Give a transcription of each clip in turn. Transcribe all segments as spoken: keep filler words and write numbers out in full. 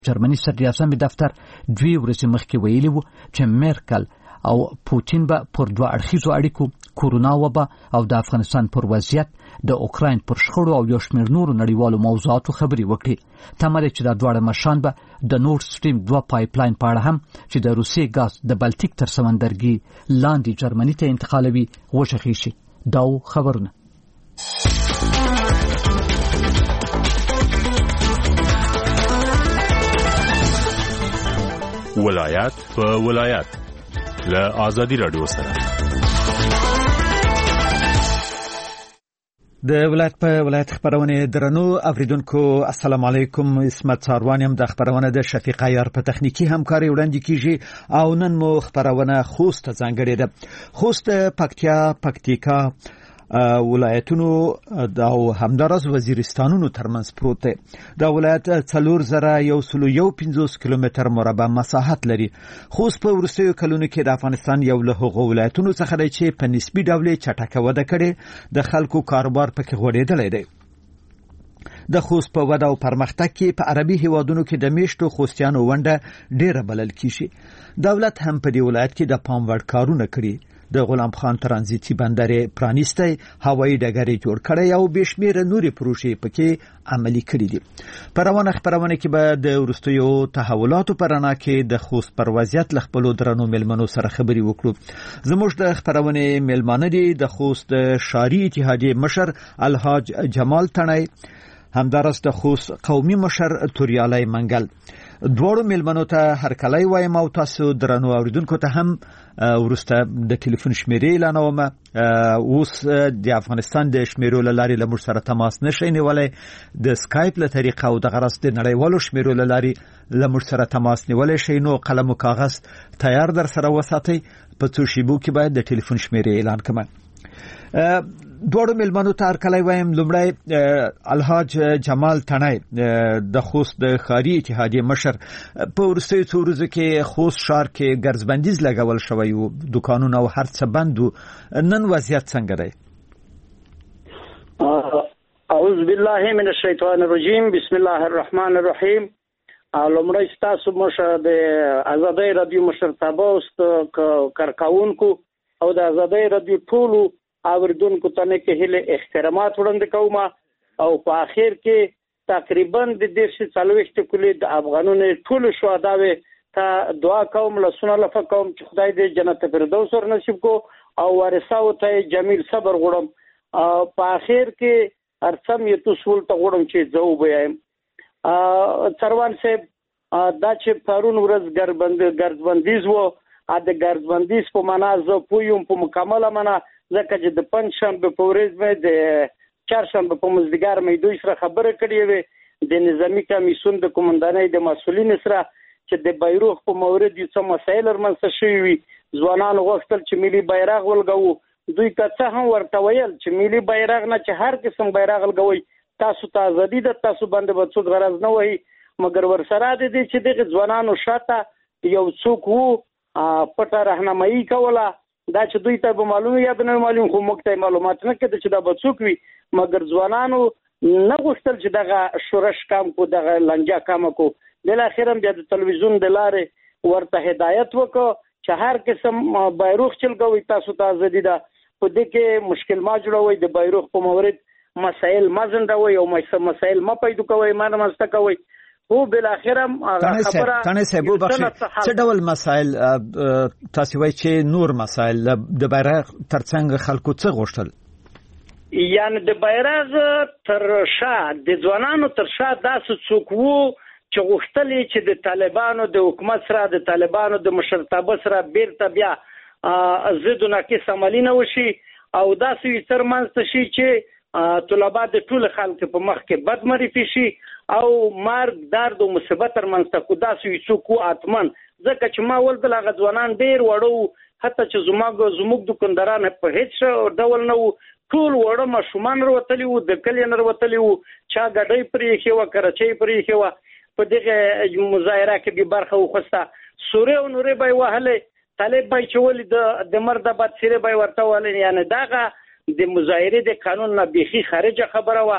جرمني صدراعظم دفتر دوی ورځې مخکې ویلي وو چې میرکل او پوتین به پر دوه اړخیزو اړیکو، کورونا وبا او د افغانستان پر وضعیت، د اوکراین پر شخړو او یو شمېر نورو نړیوالو موضوعاتو خبرې وکړي. تمه ده چې دا دواړه مشران به د نورد سټریم دوه پایپلاین په اړه هم چې د روسیې ګاز د بلتیک تر سمندرګي لاندې جرمني ته انتقالوي وشخي شي. دا خبرونه ولایت په ولایت له آزادي رادیو سره د ولایت په ولایت خبرونه درنو اوریدونکو السلام علیکم. اسمت ساروانیم د خبرونه د شفیق عیار په تخنیکی همکاري وړاندې کیږي او نن مو خبرونه خوست ځانګړې ده. خوست پکتیا، پکتیکا ولایتونو او همدارس وزیرستانونو ترمنځ پروت دی. دا ولایت څلور زره یو سلو یو پنځوس کیلومتر مربع مساحت لري. خوست په وروستیو کلونو کې د افغانستان یو له هغو ولایتونو څخه دی چې په نسبي ډول چټکه وده کړې، د خلکو کاروبار پکې غوړېدلی دی. د خوست په وده او پرمختګ کې په عربي هیوادونو کې د میشتو خوستیانو ونډه ډیره بلل کیږي. دولت هم په دې ولایت کې د پام وړ کارونه کړي. د غلام خان ترانزیتي بندر پرانیستی، هوایي ډګر جوړ کړی او بشمیره نوري پروژې پکې عملي کړي دي. په روانه خبرونه کې به د وروستیو تحولاتو په رڼا کې د خوست پر وضعیت له خپلو درنو مېلمنو سره خبرې وکړو. زموږ د خبرونه مېلمانه دي د خوست ښاري اتحادیې مشر الحاج جمال تڼۍ، همدارس د خوست قومي مشر توریالی منګل. دواړو مېلمنو ته هرکلی وایم او تاسو درنو اوریدونکو ته هم ورسته د ټلیفون شمیرې اعلانوم. اوس د افغانستان د شمیرو له لارې له موږ سره تماس نشئ نیولی، د سکایپ له طریقه او د غرض د نړیوالو شمیرو له لارې له موږ سره تماس نیولی شئ. نو قلم او کاغذ تیار در سره وساتئ، په څو شیبو کې باید د ټلیفون شمیرې اعلان کړم. دوړو ملمنو ته هرکلی وایم. لومړی الحاج جمال تڼۍ د خوست د ښاري اتحادیې مشر، په وروستیو څو ورځو کې خوست ښار کې ګرځبندیز لګول شوی و، دوکانونه او هر څه بند و. نن وضعیت څنګه دی؟ اعوذ بالله من الشیطان الرجیم، بسم الله الرحمن الرحیم. لومړی ستاسو مشر د آزادۍ رادیو مشرتابه اوست کارکوونکو او د آزادۍ رادیو ټولو اوریدونکو ته نه کې هله احترامات وړاندې کوم او په اخر کې تقریبا د دېرش څلوېښت کلي د افغانونو ټول شهداوي ته دعا کوم، لسونه لفه کوم چې خدای دې جنت فردوس ور نصیب کو او ورثاو ته جمیل صبر غوړم. په اخر کې ارسم یې تاسو ته غوړم چې زو بیایم. سروان صاحب دا چې پرون ورځ ګرځبند ګرځبندیز وو، ا د ګرځبندیز په معنا زه پویم په مکمله معنا ځکه چې د پنځشنبه په ورځ مې د چهارشنبه په مازدیګر مې دوی سره خبرې کړې وې د نظامی کمیسیون د قومندانۍ د مسؤلین سره چې د بیرغ په مورد یو څه مسایل رامنځته شوي وي. ځوانانو غوښتل چې ملي بیرغ ولګوو. دوی که څه هم ورته ویل چې ملي بیرغ نه چې هر قسم بیرغ ولګوئ، تاسو ته ازادي ده، تاسو باندې به څوک غرض نه وهي. مګر ورسره د دې چې دغه ځوانانو شاته یو څوک وو پټه راهنمایي کوله، دا چې دوی ته به معلومه یا نه معلوم، خو موږ ته معلومات نه کېده چې دا به څوک وي. مګر ځوانانو نه غوښتل چې دغه شورش کام کو، دغه لنجا کام کو. بالاخره بیا د تلویزیون د لارې ورته هدایت وکړو چې هر قسم بیرغ چلګوي، تاسو ته ازادي ده، په دې کې مشکل ما جوړوي، د بیرغ په مورد مسائل ما ځنډوي او مسائل ما پیدا کوي، ما نه مسته کوي. هو بالاخره خبره تانه سبو بخښه څه ډول مسائل تاسو وایي چې نور مسائل د بیرغ ترڅنګ خلکو څه غوښتل؟ یعنی د بیرغ تر شا د ځوانانو تر شا داسې څوک وو چې غوښتل چې د طالبانو د حکومت سره د طالبانو د مشرتابه سره بیرته بیا ضد و نقیص عملی نه وشي او داسې ترمنځ شي چې طلبه د ټول خلک په مخ کې بد معرفي شي او مرګ درد او مصیبت ترمنځ کو داسې څوک اتمن. ځکه چې ما ول د غځوانان ډیر وړو، حتی چې زموږ زموږ دکانداران په هیڅ ډول نه وو، ټول وړو مشومان وروتلی وو، د کلی نه وروتلی وو، چا ګډۍ پرې خو کراچۍ پرې خو په دغه مظاهره کې به برخه وخسته. سورې او نورې به وهله، طالب به چول د د مرد بد سره به ورته ولې، یعنی دغه د مظاهره د قانون نه بيخي خارجه خبره و.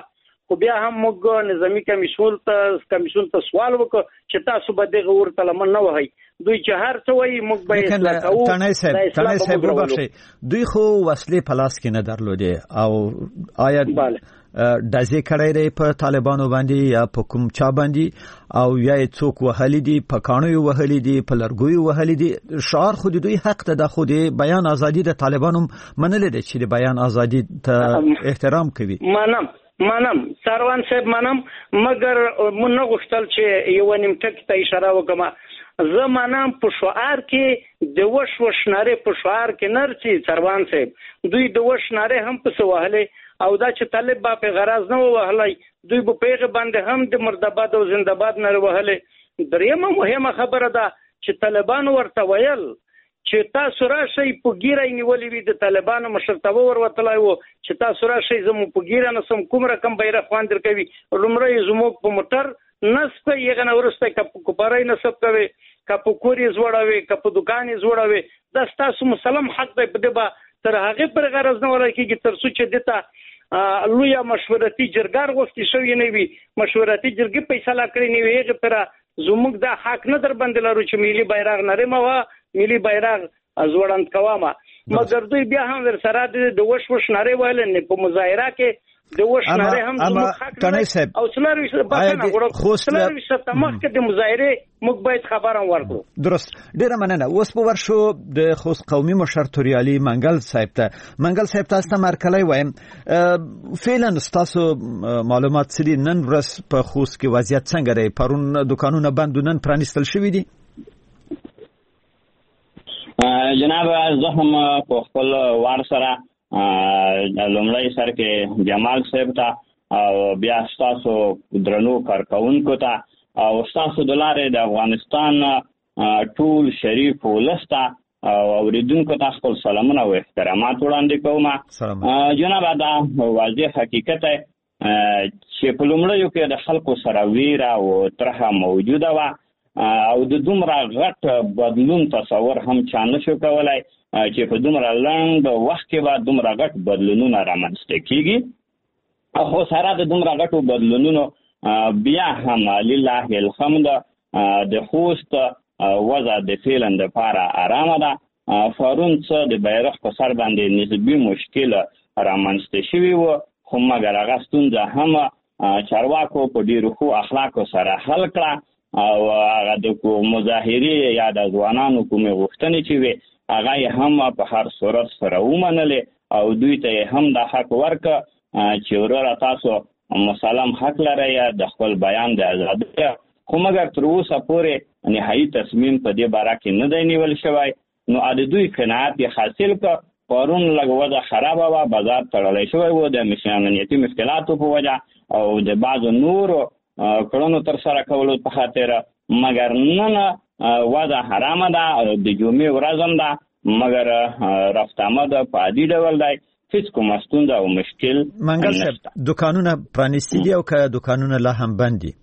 خو بیا هم موږ نظامی کمیسیون ته کمیسیون ته سوال وکړ چې تاسو به دغه ورته لمن نه وهئ دوی چې هر څه وایي موږ به اصلاح کوو. تڼۍ صاحب تڼۍ صاحب وبخښئ دوی خو وسلې په لاس کې نه درلودې او آیا ډزې کړی دی په طالبانو باندې یا په کوم چا باندې او یا څوک وهلي دي په کاڼیو وهلي دي په لرګیو وهلي دي شعار خو د دوی حق ته د خو د بیان ازادي د طالبانو منلې ده چې د بیان ازادي ته احترام کوي. منم منم سروان صاحب منم مګر مونږ نه غوښتل چې یو نیم ټکی ته اشاره وکړم. زه منم په شعار کې د وش وش نارې په شعار کې نرسي سروان صاحب دوی د وش نارې هم په سوهله او دا چې طالب با په غرض نه وهلای دوی په پیغه باندې هم د مردباد او زنده‌باد نه وهله. دریمه مهمه خبره ده چې طالبان ورته ویل چې تاسو راشئ په ګیرای نیولې وي د طالبانو مشرتابه ور وتلای وو چې تاسو راشئ زمو په ګیره نه سم کوم رقم بیرغ خواندر کوي لمړی زمو په موټر نسته یې نه ورسته کپ کوپارای نسب کوي کپ کوري زوړاوي کپ دکان زوړاوي دا تاسو مسلم حق دی په دبا تر هغه پر غرض نه ولای کیږي تر څو چې دته لویا مشورتي جرګار غوښتي شوی نه وي مشورتي جرګې فیصله کړی نه وي هغه پر زموږ د حق نه در باندې لرو چې ملي بیرغ نرمه وا ملي بیرغ ازوړند کوامه مګر دوی بیا هم ور سره د وش وش ناره ویل نه په مظاهره کې د وش ناره هم زموږ حق نه او څلور وشته بخنه غوړو څلور وشته تمخ کې د مظاهره موږ باید خبرم ورکړو. درست ډیره مننه. اوس په ورشو د خوست قومي مشر توریالي منګل صاحب ته منګل صاحب تاسو ته مرکلای وایم فعلا تاسو معلومات سړي نن ورځ په خوست کې وضعیت څنګه دی پرون دکانونه بند نن پرانیستل شوی دي؟ جناب زه هم په خپل وار سره لومړی سر کې جمال صاحب ته او بیا تاسو درنو کارکونکو ته او تاسو د لارې د افغانستان ټول شریف ولسته او اوریدونکو ته خپل سلامونه او احترامات وړاندې کوم. جناب دا واضح حقیقت دی چې په لومړیو کې د خلکو سره ویره او ترخه موجوده وه او د دومره غټ بدلون تصور هم چا نشو کولای چې په دومره لنډ وخت کې به دومره غټ بدلونونه رامنځته کیږي. خو سره د دومره غټو بدلونونو بیا هم لله الحمد د خوست وضع د فعلا دپاره ارامه ده. پرون څه د بیرغ په سر باندې نسبي مشکل رامنځته شوي و خو مګر هغه ستونزه هم چارواکو په ډېرو ښو اخلاقو سره حل کړه او هغه د مظاهرې یا د ځوانانو کومې غوښتنې چې وي هغه یې هم په هر صورت سره ومنلې او دوی ته یې هم د حق ورکړه چې وروره تاسو مسلم حق لرئ د خپل بیان د ازادۍ خو مګر تر اوسه پورې نهایي تصمیم په دې باره کې نه دی نیول شوی. نو د دوی قناعت یې حاصل کړ. پرون لږ وضع خرابه وه بازار تړلی شوی و د امنیتي مشکلاتو په وجه او د بعضو نورو کړنو تر سره کولو په خاطر مګر نن وضع حرامه ده د جمعې ورځ هم ده مګر رفت آمد په عادي ډول دی هیڅ کومه ستونزه او مشکل. منګل صاحب دکانونه پرانیستي دي او که دکانونه لا هم بند دي؟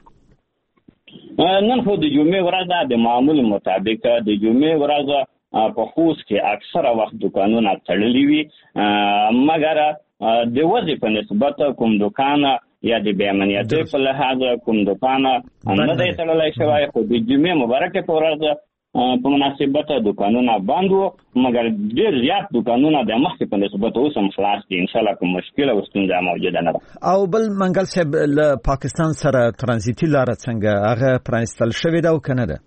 نن خو د جمعې ورځ ده د معمول مطابق د جمعې ورځ په خوست کې اکثره وخت دکانونه تړلي وي مګر د وضع په نسبت کوم دکان یا د بې امنیتۍ په لحاظ کوم دکان نه دی تړلی شوی خو د جمعې مبارکې په ورځ په مناسبت دکانونه بند وو مګر ډېر زیات دکانونه د مخکې په نسبت اوس هم خلاص دي. انشاءالله کوم مشکل او ستونزه موجوده نه ده. او بل منګل صاحب له پاکستان سره ترانزیتي لاره څنګه هغه پرانیستل شوې ده او که نه ده؟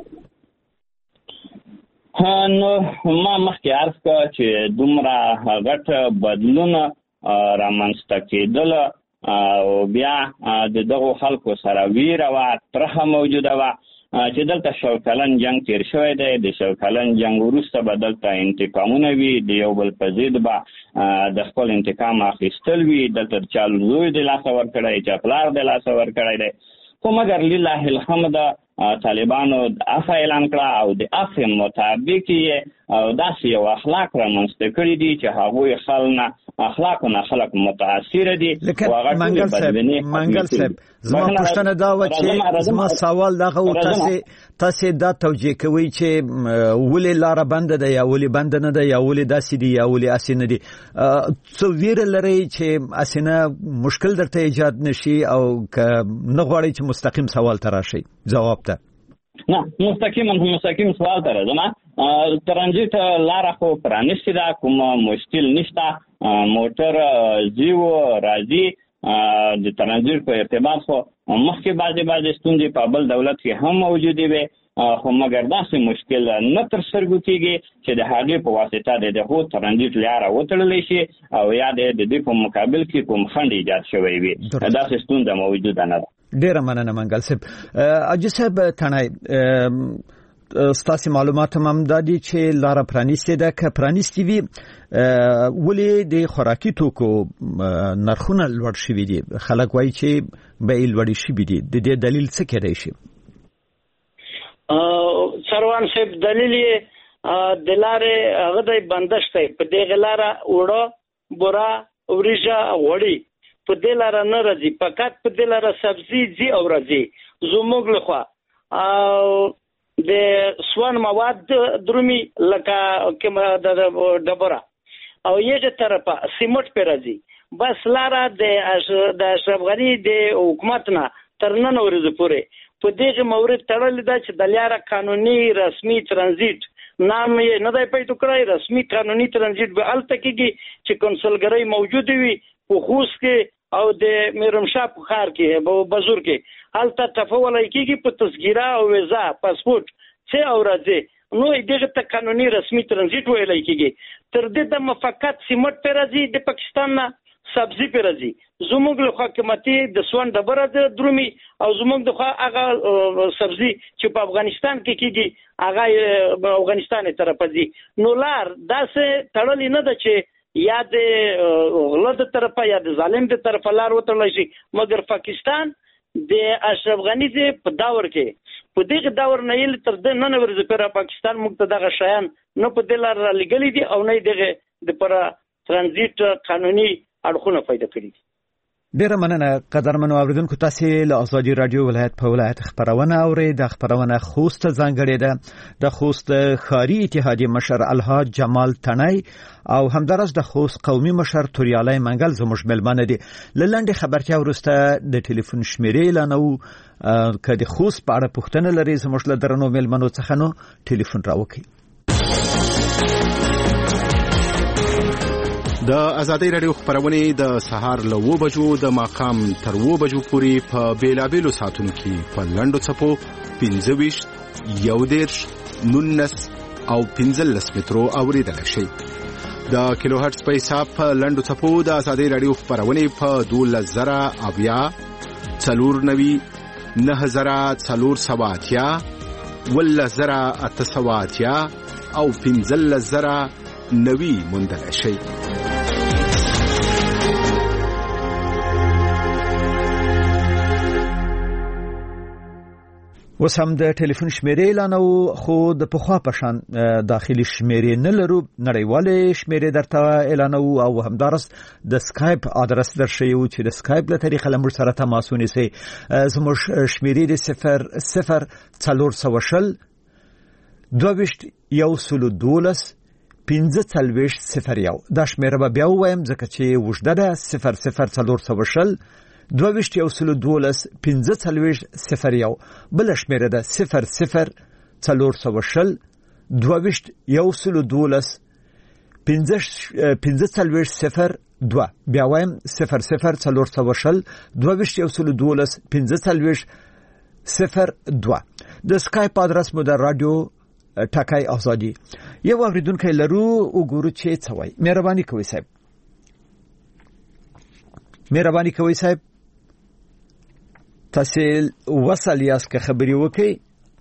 نو ما مخکې عرض کړه چې دومره غټ بدلون رامنځته کېدله او بیا د دغو خلکو سره ویره وه ترخه موجوده وه چې دلته شل کلن جنگ تیر شوی دی. د شل کلن جنگ وروسته به دلته انتقامونه وي د یو بل په ضد به د خپل انتقام اخیستل وي دلته د چا زوی د لاسه ورکړی چا پلار د لاسه ورکړی دی خو مګر لله الحمد طالبانو عفو اعلان کړه او د عفو مطابق یې داسې یو اخلاق رامنځته کړي دي چې هغوی خل نه اخلاق نه خلک متاثر دي او منګل صاحب منګل صاحب زما پوښتنه دا و چې زما سوال دغه و تاسو تاسو دا توجیه کوي چې ولې لار بند ده یا ولې بند نه ده یا ولې داسې دي یا ولې اسینه دي څو ویره لري چې اسینه مشکل درته ایجاد نشي او نه غواړي چې مستقیم سوال تراشي جواب ته نه مستقیم مستقیم سوال تر زما ترانزیت لار خو پرانیستی دا کوم مشکل نشته موټر زیو راځي د ترانزیت په ارتباط خو مخکې بعضې بعضې ستونزې په بل دولت کې هم موجودې وي خو مګر داسې مشکل نه تر سترګو کېږي چې د هغې په واسطه د دغو ترانزیت لاره وتړلی شي او یا د دې په مقابل کې کوم خنډ ایجاد شوی وي داسې ستونزه موجوده نه ده. ډېره مننه منګل صاحب. اجي صاحب تڼی ستاسو معلومات هم دا دي چې لاره پرانیستې ده که پرانیستې وي ولې د خوراکي توکو نرخونه لوړ شوي دي خلک وایي چې بیې لوړې شوي دي د دې دلیل څه کېدای شي؟ سروان صاحب دلیل یې د لارې هغه دی بندش دی په دغه لاره اوړه بوره وریژه غوړي په دې لاره نه راځي فقط په دې لاره سبزي ځي او راځي زموږ لخوا او د سوان مواد درومي لکه کومه د ډبره او یغه طرفه سیمټ پر راځي بس لاره د د اشرف غنی د حکومت نه تر نن ورځې پورې په دغه مورد تړل دا چې د لاره قانوني رسمي ترانزیت نام یې نه دی پیدا کړی رسمي قانوني ترانزیت به الته کېږي چې کنسولګری موجود وي په خوست کې او د میرمشاه په ښار کې په بازور کې هلته تفولای کېږي په تذکره او ویزا پاسپورت څه او راځي نو دغه ته قانوني رسمي ترانزیت ویلای کېږي تر دې د مفقط سیمټ پر راځي د پاکستان نه سبزي پر راځي زموږ له حکومتي د سوان ډبره د درومي او زموږ د هغه سبزي چې په افغانستان کې کېږي هغه افغانستان طرف ځي نو لار داسې تړلې نه ده چې یا د غله د طرفه یا د ظالم د طرفه لار وتړلی شي مګر پاکستان د اشرف غنی په دور کې په دغه دور نه یې تر د نن ورځې پر پاکستان موږ ته دغه شیان نه په دې لار لګلې دي او نه دغه د پر ترانزیت قانوني اړخونه پیدا کړي دي. ډیره مننه قدرمنو اوریدونکو تاسو له ازادي رادیو ولایت په ولایت خبرونه اوري د خبرونه خوست ځانګړي ده د خوست خاري اتحادیه مشر الحاج جمال تڼی او همدارس د خوست قومي مشر توریالی منګل زموږ ملمانه دي لنډه خبرتیا ورسته د ټلیفون شمیرې لانو کله خوست په اړه پوښتنه لري زموږ له درنو ملمنو څخه نو ټلیفون راوکي. د ازادي رادیو خبرونه د سهار له و بجو د ماقام تر و بجو پورې په بیلابېلو ساعتونو کې په لنډو څپو پنځه ویشت یو دېرش نولس او پنځلس مترو اوریدل شي. د کیلو هرتز په حساب په لنډو څپو د ازادي رادیو خبرونه په دولس زره اویا څلور نوي نه زره څلور سوه اتیا ولس زره اته سوه اتیا او پنځلس زره نوي موندل شي. اوس هم د ټلیفون شمیرې اعلانو خو د پخوا په شان داخلي شمیرې نه لرو نړیوالې شمیرې درته اعلانو او همدارس د سکایپ ادرس درشیو چې د سکایپ له طریقه لمر سره تماس ونیسي زموږ شمیرې د صفر صفر څلور سوه شل دوه ویشت یو سلو دولس پنځه څلوېښت صفر یو دا شمیره به بیا ووایم ځکه چې اوږده ده صفر صفر څلور سوه شل دوه ویشت یو سلو دولس پنځه څلوېښت صفر یو بله شمیره ده صفر صفر څلور سوه شل دوه ویشت یو سلو دولس پنځه څلوېښت صفر دوه بیا وایم صفر صفر څلور سوه شل دوه ویشت یو سلو دولس پنځه څلوېښت صفر دوه د سکایپ ادرس مو د رادیو ټاکای ازادي. یو اوریدونکی لرو وګورو چې څه وایي. مهرباني کوئ صاحب مهرباني کوئ صاحب تاسو وصل یاست که خبري وکي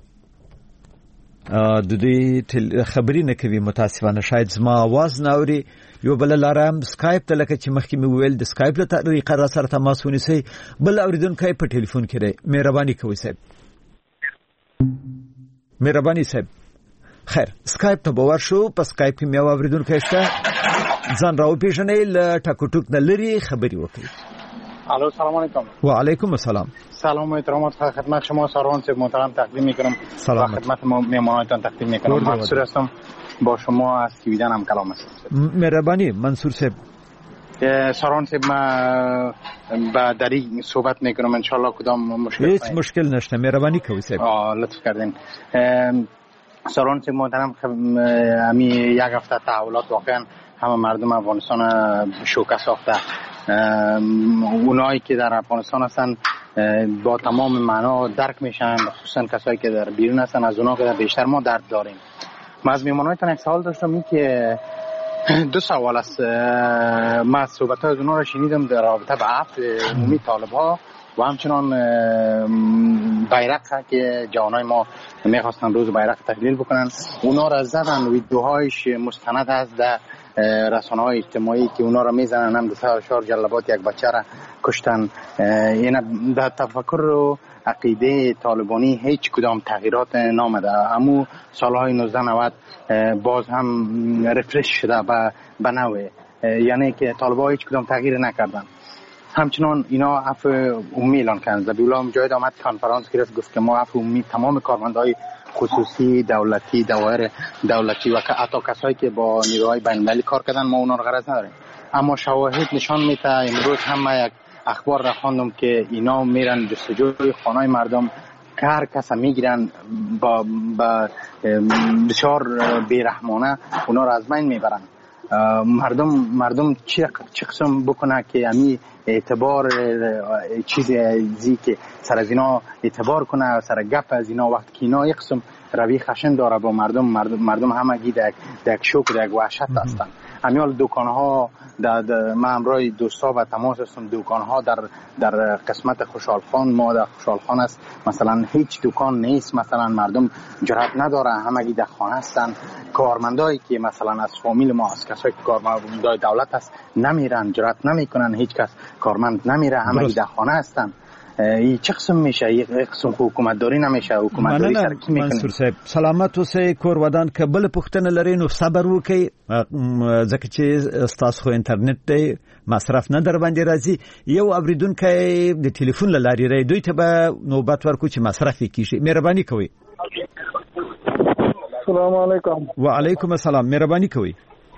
د دې خبري نه کوي متاسفانه شاید زما आवाज نه اوري یو بل لارم سکایپ ته لکه چې مخکې مې ویل د سکایپ له طریقه را سره تماس ونیسي بل اوریدونکی په ټلیفون کې دی. مهرباني کوئ صاحب مهرباني صاحب خیر سکایپ ته باور شو په سکایپ کې مې اوریدونکی شته ځان راوپېژنئ، له ټکو ټوک نه لرې خبرې وکړئ. الو سلام علیکم. و علیکم السلام. سلام و احترامات خدمت شما ساروان صاحب محترم تقدیم میکنم و خدمت مهمانانتان تقدیم میکنم. منصور هستم، با شما از سویدن هم کلام هستم. مهربانی منصور صاحب. ساروان صاحب ما با دری صحبت میکنم، انشالله کدام مشکل هیچ مشکل نشته، مهربانی کوي صاحب. لطف کردین. ساروان صاحب محترم، امی یک هفته تحولات واقعا همه مردم افغانستان شوکه ساخته. اونایی که در افغانستان هستن با تمام معنا درک میشن، خصوصا کسایی که در بیرون هستن از اونها که بیشتر ما درد داریم. من از میمانایتان یک سوال داشتم، این که دو سوال است. من صحبت های از اونها رو شنیدم در رابطه به عفو عمومی طالب ها و همچنان بیرق که جوانای ما میخواستن روز بیرق تحلیل بکنن، اونا را زدن. ویدیوهایش مستند هست در رسانه های اجتماعی که اونا را میزنن، هم دو چهار جلبات یک بچه را کشتن. این در تفکر و عقیده طالبانی هیچ کدام تغییرات نامده. همو سالهای نوزده نود باز هم رفرش شده به نوع، یعنی که طالبان هیچ کدام تغییر نکردن. همچنان اینا عفو عمومی اعلان کردن. ذبیحالله مجاهد آمد کنفرانس گرفت، گفت که ما عفو عمومی تمام کارمندای خصوصی دولتی، دوایر دولتی و حتی کسایی که با نیروهای بین المللی کار کردن ما اونا رو غرض نداریم. اما شواهد نشان میده، امروز هم یک اخبار را خواندم که اینا میرن جستجوی خانه‌های مردم، که هر کس میگیرن با, با بسیار بیرحمانه اونا را از بین میبرن. مردم مردم چه چه قسم بکنه که امی اعتبار چیزی که سر از اینا اعتبار کنه، سر گپ از اینا، وقت که اینا یک قسم روی خشن داره با مردم مردم, مردم همگی در یک شوک در یک وحشت هستن. امیال دکان‌ها در من همراه دوستا و تماس هستم، دکان‌ها در در قسمت خوشحال خان، ما در خوشحال خان است مثلا هیچ دکان نیست، مثلا مردم جرأت نداره، همگی در خانه هستن. کارمندایی که مثلا از فامیل ما هست، کسایی که کارمندای دولت هست نمیرن، جرأت نمیکنن، هیچ کس کارمند نمیره، همگی در خانه هستن. ای چه قسم میشه؟ یک قسم حکومت داری نمیشه، حکومت داری سر کی میکنه؟ منصور صاحب سلامت اوسئ، کور ودان که بل پښتنه لري نو صبر وکي، ځکه چې تاسو خو انټرنیټ دی مصرف نه در باندې راځي. یو اوریدونکو د ټلیفون لاري ری دوی ته به نوبت ورکو چې مصرف کیږي. مهرباني کوئ. السلام علیکم. و علیکم السلام. مهرباني کوئ.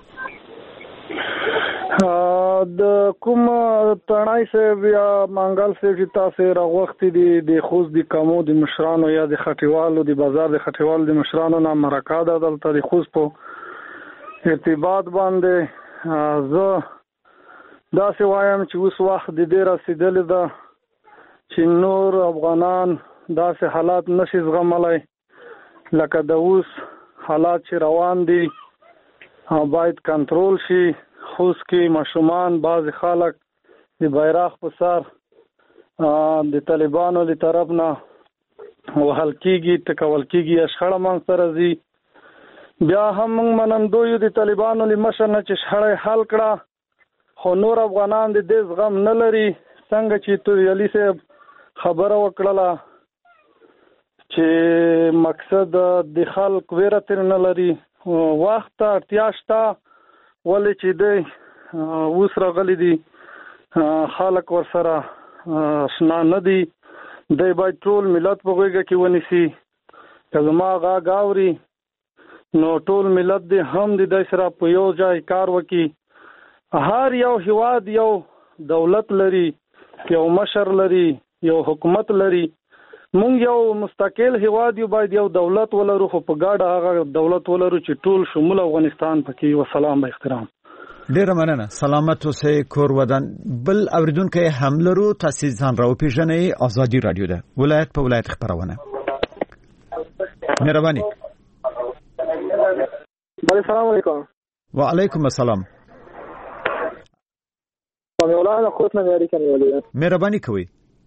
د کوم تڼای صاحب یا مانګل صاحب چې تاسو راغوښتي دي د خوست د کمو د مشرانو یا د خټیوالو د بازار د خټیوالو د مشرانو نه مرکه ده دلته د خوست په ارتباط باندې. زه داسې وایم چې اوس وخت د دې رسېدلی ده چې نور افغانان داسې حالات نشي زغملی لکه د اوس حالات چې روان دي، باید کنټرول شي. خوست کې ماشومان بعض خلک د بیرغ په سر د طالبانو له طرف نه وهل کېږي، ټکول کېږي، شخړه منځ ته راځي. بیا هم موږ منندوی یو د طالبانو له مشر نه چې شخړه حل کړه، خو نور افغانان د دې زغم نه لري. څنګه چې توریالي صاحب خبره وکړله چې مقصد د خلک ویره تر نه لري، وخت ته اړتیا شته، ولې چې دی اوس راغلی دي خلک ورسره اشنا نه دي، دی باید ټول ملت په غېږه کې ونیسي. که زما غږ اوري نو ټول ملت دی هم د دی سره په یو ځای کار وکړي. هر یو هیواد یو دولت لري، یو مشر لري، یو حکومت لري. مونږ یو مستقل هیواد یو، باید یو دولت ولرو، خو په ګاډه هغه دولت ولرو چې ټول شمول افغانستان پکې. وسلام، با احترام. ډیره مننه. سلامت اوسئ، کور ودان. بل اوریدونکو هم لرو، تاسو ځان راوپېژنئ. ازادي رادیو ده، ولایت په ولایت خبرونه. مهرباني. السلام علیکم. و علیکم السلام. مولانا خوتنا مې اړیکه نیولې. مهرباني کوئ.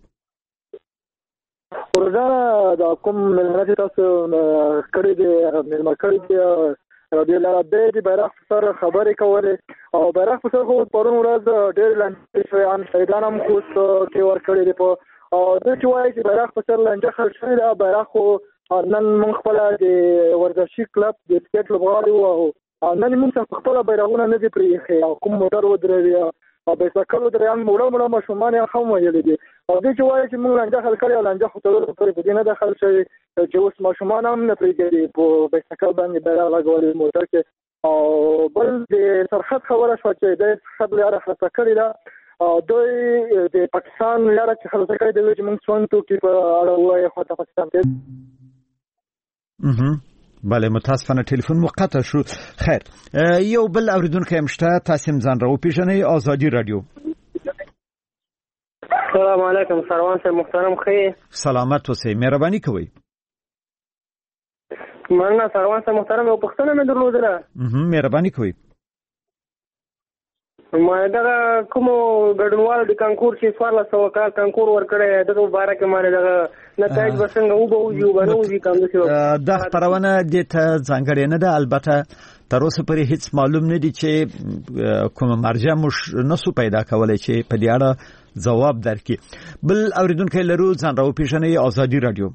ورځه د کوم ملت تاسو کړی دی مېلمه کړی دی رادیو لاره د بیرغ سره خبرې کولې، او بیرغ سره خو پرون ورځ ډېر لاندې شویان شهیدان هم خوست کې ورکړي دي. په او د چې وایي چې بیرغ په سر لانجه خرڅ شوی دی، بیرغ خو نن موږ خپله د ورزشي کلب د سکیټ لوبغاړي وو نن موږ په خپل بیرغونه نه دي پرېښي او کوم موټر ودروي او بایسکل ودرېان موړه موړه ماشومان هم ویلي دي او دې چې وایي چې موږ لانجه حل کړی او لانجه خطرونه پرې په دې نه دخل شوي چې اوس ماشومان هم نه پرېږدي په بایسکل باندې بیرغ لګولي موټر کې او بل د سرحد خبره شوه چې د سرحد لاره خلاصه کړې ده او دوی د پاکستان لاره چې خلاصه کړې ده چې موږ څومره توکي په اړه ووایو خو د پاکستان ته بله متاسفانه تلفن مو قطع شو. خیر یو بل اوریدونکی هم شته، تاسو هم ځان راوپېژنئ. آزادي رادیو. السلام علیکم سروان صاحب محترم، خیر سلامت اوسئ، مهرباني کوئ. مننه سروان صاحب محترم، یو پوښتنه مې درلودله. مهرباني کوئ. ما دغه کومو ګډونوالو د کانکور چې څوارلس سوه کال کانکور ورکړی دغه باره کې مانې دغه نتایج به څنګه وبه وي به نه وځي کوم داسې دا خپرونه دې ته ځانګړې نه ده. البته تر اوسه پورې هیڅ معلوم نه دي چې کومه مرجع موږ نسو پیدا کولی چې په دې اړه ځواب درکړي. بل اوریدونکی لرو، ځان راوپېژنئ. آزادي رادیو.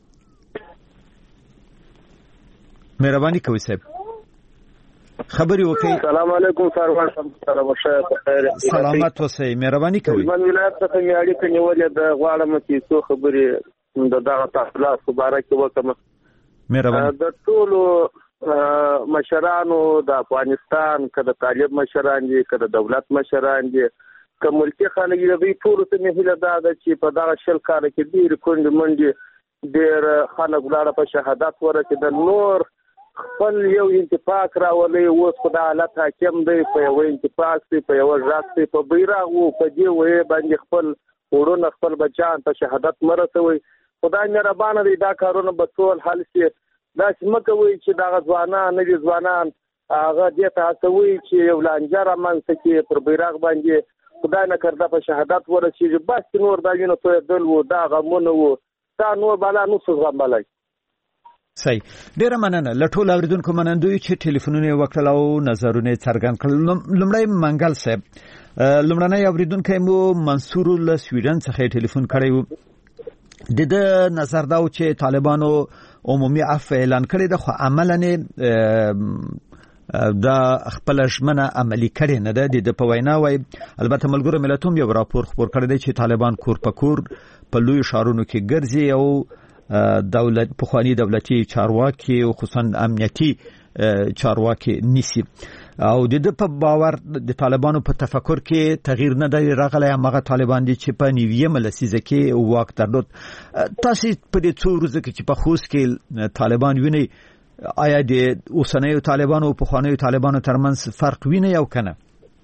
مهرباني کوئ صاحب، خبري وکړئ. السلام علیکم سروان صاحب، بخیر سلامت اوسئ، مهرباني کوئ. من ولایت څخه مې اړیکه نیولې ده، غواړم چې څو خبرې د دغه تحصیلات په باره کې وکړم. مهرباني. د ټولو مشرانو د افغانستان، که د طالب مشران دي که د دولت مشران دي که ملکي خلک دي، دوی ټولو ته مې هیله دا ده چې په دغه شل کاله کې ډېرې کونډې منډې ډېر خلک ولاړه په شهادت ورسېدل. نور خپل یو انتفاق راولي، اوس خو د حالت حاکم دی، په یو انتفاق دی، په یو ځاک دی، په بیرغ وو په دې وې باندې خپل وړونه خپل بچان ته شهادت مرسوي. خدای مهربانه دی، دا کارونه به ټول حل شي. داسې مه کوئ چې دغه ځوانان نوي ځوانان هغه دې ته هڅوي چې یو لانجه رامنځته کړي پر بیرغ باندې، خدای نه کرده په شهادت ورسېږي. بس نور دا وینو تویېدل وو، دا غمونه وو، دا نور بلا نو څه زغملی. صحیح، ډیره مننه. له ټولو اوریدونکو منندوی چې ټلیفونونه یې وکړل او نظرونه یې څرګند کړل. لومړی منګل صاحب، لومړنی اوریدونکی مو منصور له سویډن څخه ټلیفون کړی و. د ده نظر دا و چې طالبانو عمومي عفو اعلان کړی ده، خو عملاً دا خپل ژمنه عملي کړې نه ده. د په وینا وایي البته ملګرو ملتونو یو راپور خپور کړی دی چې طالبان کور په کور په لوی ښارونو کې ګرځي او دولت پخوانی دولتي چارواکي او خصوصا امنیتي چارواکي نیسي. او د په باور د طالبانو په تفکر کې تغییر نه دی راغلی. هغه طالبان دي چې په نیویمه لسیزه کې واک درلود. تاسو په دې څو ورځو کې چې په خوست کې طالبان ویني، آیا د اوسنیو طالبانو او پخوانیو طالبانو ترمنځ فرق ویني او کنه؟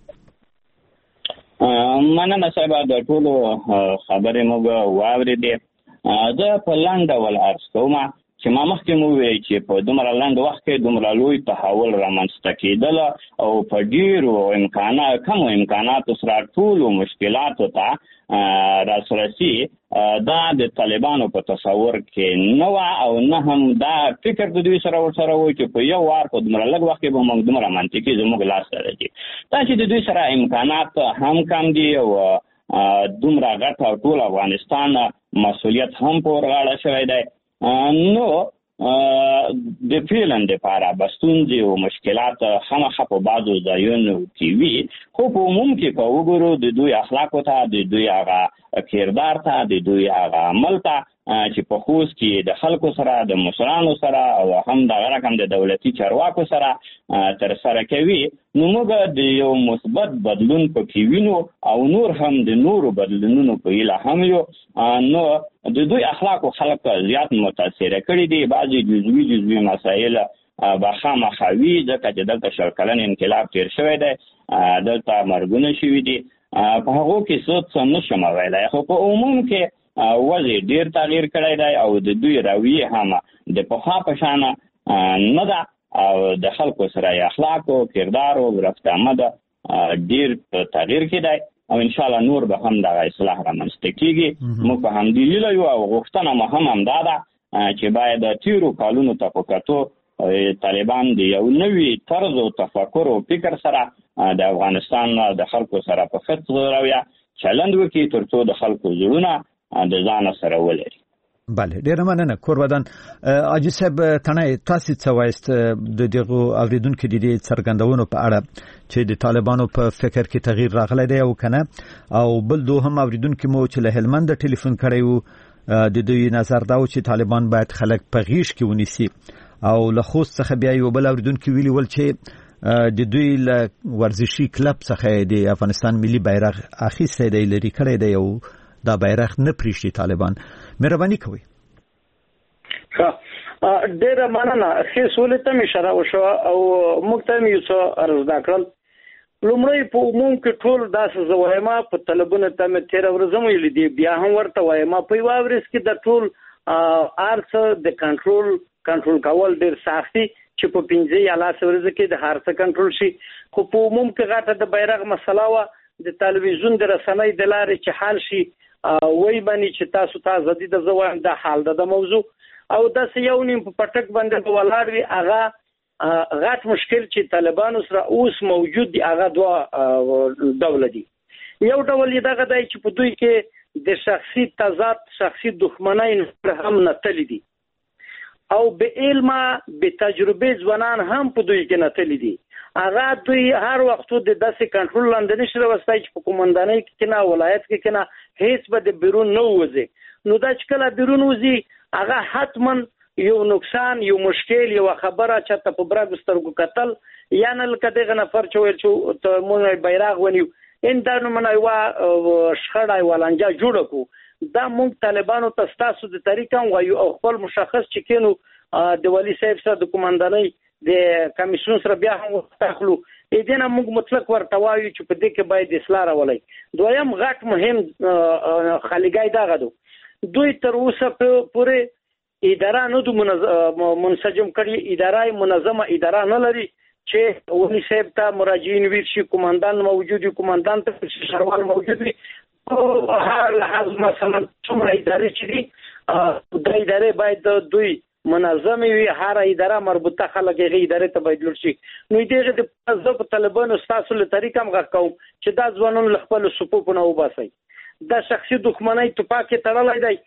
مننه صاحب، د ټولو خبرې موږ واورېدې. زه په لنډ ډول عرض کوم چې ما مخکې مو وویل چې په دومره لنډ وخت کې دومره لوی تحول رامنځته کېدل او په ډېرو امکانات کمو امکاناتو سره ټولو مشکلاتو ته راسرسي دا د طالبانو په تصور کې نه وه او نه هم دا فکر د دوی سره ورسره و چې په یو وار په دومره لږ وخت کې به موږ دومره منطقي زموږ لاس ته راځي. دا چې د دوی سره امکانات هم کم دي او دومره غټ او ټول افغانستان مسؤلیت هم په ورغاړه شوی دی، نو د فعلاً دپاره به ستونزې او مشکلات خامخا په بعضو ځایونو کې وي، خو په عموم کې که وګورو د دوی اخلاقو ته، د دوی هغه کردار ته، د دوی هغه عمل ته چې په خوست کې د خلکو سره، د مشرانو سره او هم دغه رقم د دولتي چارواکو سره ترسره کوي، نو موږ د یو مثبت بدلون پکې وینو او نور هم د نورو بدلونونو په هیله هم یو. نو د دوی اخلاقو خلک زیات متاثره کړي دي. بعضې جزوي جزوي مسایل به خامخا وي، ځکه چې دلته شل کلن انقلاب تیر شوی دی، دلته مرګونه شوي دي، په هغو کې څه څه نشم ویلی، خو په عموم کې وضع ډیر تغییر کړی دی او د دوی رویه هم د پخوا په شان نه ده او د خلکو سره یې اخلاق او کردار او رفت آمد ډیر تغییر کې دی او انشاءالله نور به هم دغه اصلاح رامنځته کېږي. موږ په همدې هیله یو او غوښتنه مو هم همدا ده چې باید د تیرو کالونو ته په کتو طالبان د یو نوي طرز او تفکر او فکر سره د افغانستان د خلکو سره په ښه رویه چلند وکړي تر څو د خلکو زړونه د ځان سره ولري. بله ډیر مننه کوربدان اجي صاحب تنه تاسو څه وایست د دغه اوریدونکو د دې څرګندونو په اړه چې د طالبانو په فکر کې تغییر راغلی دی او کنه او بل دوه هم اوریدونکو مو چې له هلمند ټلیفون کړی وو د دوی نظر دا و چې طالبان باید خلک په غیش کې ونیسي او له خوست څخه بیا یو بل اوریدونکو ویلي ول چې د دوی له ورزشي کلب څخه د افغانستان ملي بیرغ اخیسته دی لري کړی دی او دا بیرغ نه پریږدي طالبان. مهرباني کوئ. ډیره مننه. ښه سولې ته اشاره وشوه او موږ ته یو څه عرض کړل. لومړی په عموم کې ټول داسې زوایما په طلبونه ته مې تیر ورځم ویل دي بیا هم ورته وایما په یو ورځ کې د ټول ارڅ د کنټرول کنټرول کول ډیر سختي چې په پنځه یا لاس ورځ کې د هر څه کنټرول شي خو په عموم کې غاټه د بیرغ مسله وا د تلویزیون د رسنۍ د لارې چې حل شي وای باندې چې تاسو ته زدي د زوام د حال د موضوع او د یو نیم په پټک باندې ولاړ وی هغه غټ مشکل چې طالبانو سره اوس موجود دي هغه دوه ډول دي. یو ډول یې دغه دی چې په دوی کې د شخصي تضاد شخصي دښمنۍ هم نتلی دي او به علم به تجربه ځوانان هم په دوی کې نتلی دي. هغه دوی هر وخت د داسې کنټرول لاندې نشي راوستای چې په کومندانۍ کې نه ولایت کې نه هیڅ به د بیرون نه وځي. نو دا چې کله بیرون وځي هغه حتما یو نقصان یو مشکل یو خبره چې ته په برګ سترګو کتل یا نه لکه دغه نفر چې ویل چې ته مونږ بیرغ ونیو ان دا نو منای وا شخړای ولانجا جوړ کو دا مونږ طالبانو ته تاسو د طریقه وایو او خپل مشخص چې کینو د ولی صاحب سره د کومندانۍ د کمیسیون سره بیا هم تخلو اېدنه موږ مطلق ورته وایو چې په دې کې باید اصلاح راولي. دویم غټ مهم خلګای دغه دو دوی تر اوسه پورې اداره نه دو منسجم کړي اداره منظمه اداره نه لري چې ونی صاحب ته مراجعین ویر شي کومندان موجود وي کومندان ته شروال موجود وي او هر لحاظ مثلا څومره اداره چې دي د اداره باید دوی منظم وي هر اداره مربوطه خلک یې اداره ته باید لور شي. نو دغه د پزو طالبانو تاسو له طریقه هم غوښتو چې دا ځوانان خپل صفوفونه وباسي دا شخصي دښمنۍ ته پاکه تړلای دی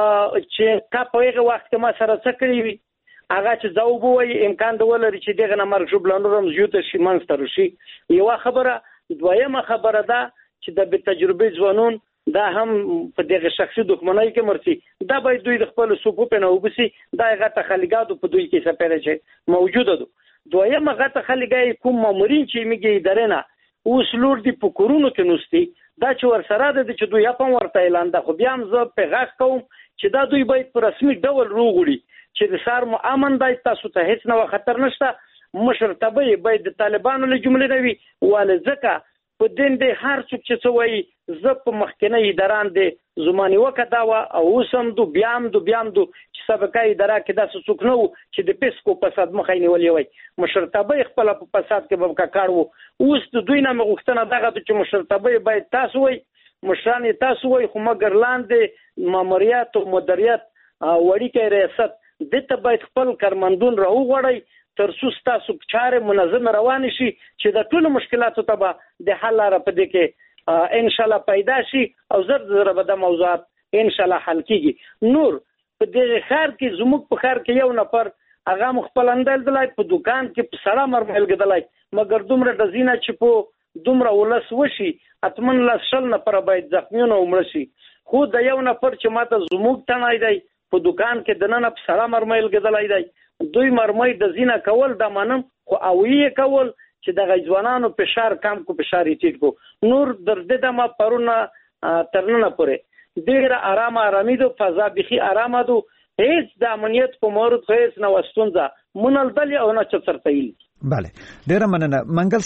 چې کا په هغه وخت کې ما سره څه کړی وي هغه چې ځواب وایي امکان دی ولري چې دغه نمبر جوړلانو رم زیوت شي منستر شي. یو خبره دویمه خبره ده چې د به تجربه ځوانون دا هم په دغه شخصي دښمنۍ کې مرسي دا باید دوی د خپل صفوف نه وبسي دا غټه خلګادو په دوی کې سپېره چې موجوده دي. دویمه غټه خلګای کوم مامورین چې میږي درنه اوس لور دی په کورونو کې نوستي دا چې ور سره د چې دوی په ورته اعلان ده خو بیا هم زه په غاښ کوم چې دا دوی باید په رسمي ډول روغړي چې د سار مو امن دی تاسو ته هیڅ نه خطر نشته مشرتبه باید د طالبانو له جملې نه وي ول ځکه په دین د هر څوک چې څه وایي زه په مخکنه اداران د زماني وکدا او اوسم دو بیام دو بیام دو چې سبقه اداره کې داسې څوک نه وو چې د پیسکو فساد مخې نیولې وای مشرتبه خپل په فساد کې به کار وو اوس د دوی نه مغښتنه دغه چې مشرتبه باید تاسو وای مشران تاسو وای خو مګر لاندې ماموریت او مدیریت وړي ریاست دته باید خپل کارمندون راو غړی تر څو تاسو چاره منظم روان شي چې د ټولو مشکلاتو ته به د حل لاره په دې کې ان شاء الله پیدا شي او زر زر به د موضوعات ان شاء الله حل کیږي. نور په دې خار کې زموږ په خار کې یو نفر هغه مخبل اندل دلای په دکان کې په سړه مرمل غدلای مګر دومره د زینه چې په دومره ولس وشي اتمن لا شل نفر باید زخمیونه عمر شي خو د یو نفر چې ماته زموږ تنای دی په دکان کې دنه په سړه مرمل غدلای دی دوی مرمۍ د زینه کول د منم خو او یې کول چې د غځوانانو فشار کم کو فشار یې ټیټ کو نور درد د ما پرونه ترنه پورې ډیر آرام آرامي دو فضا بخي آرامه دو هیڅ د امنیت په مورد هیڅ نه وستونځه مونږ دل او نه چرتایل. بله ډیر مننه منګل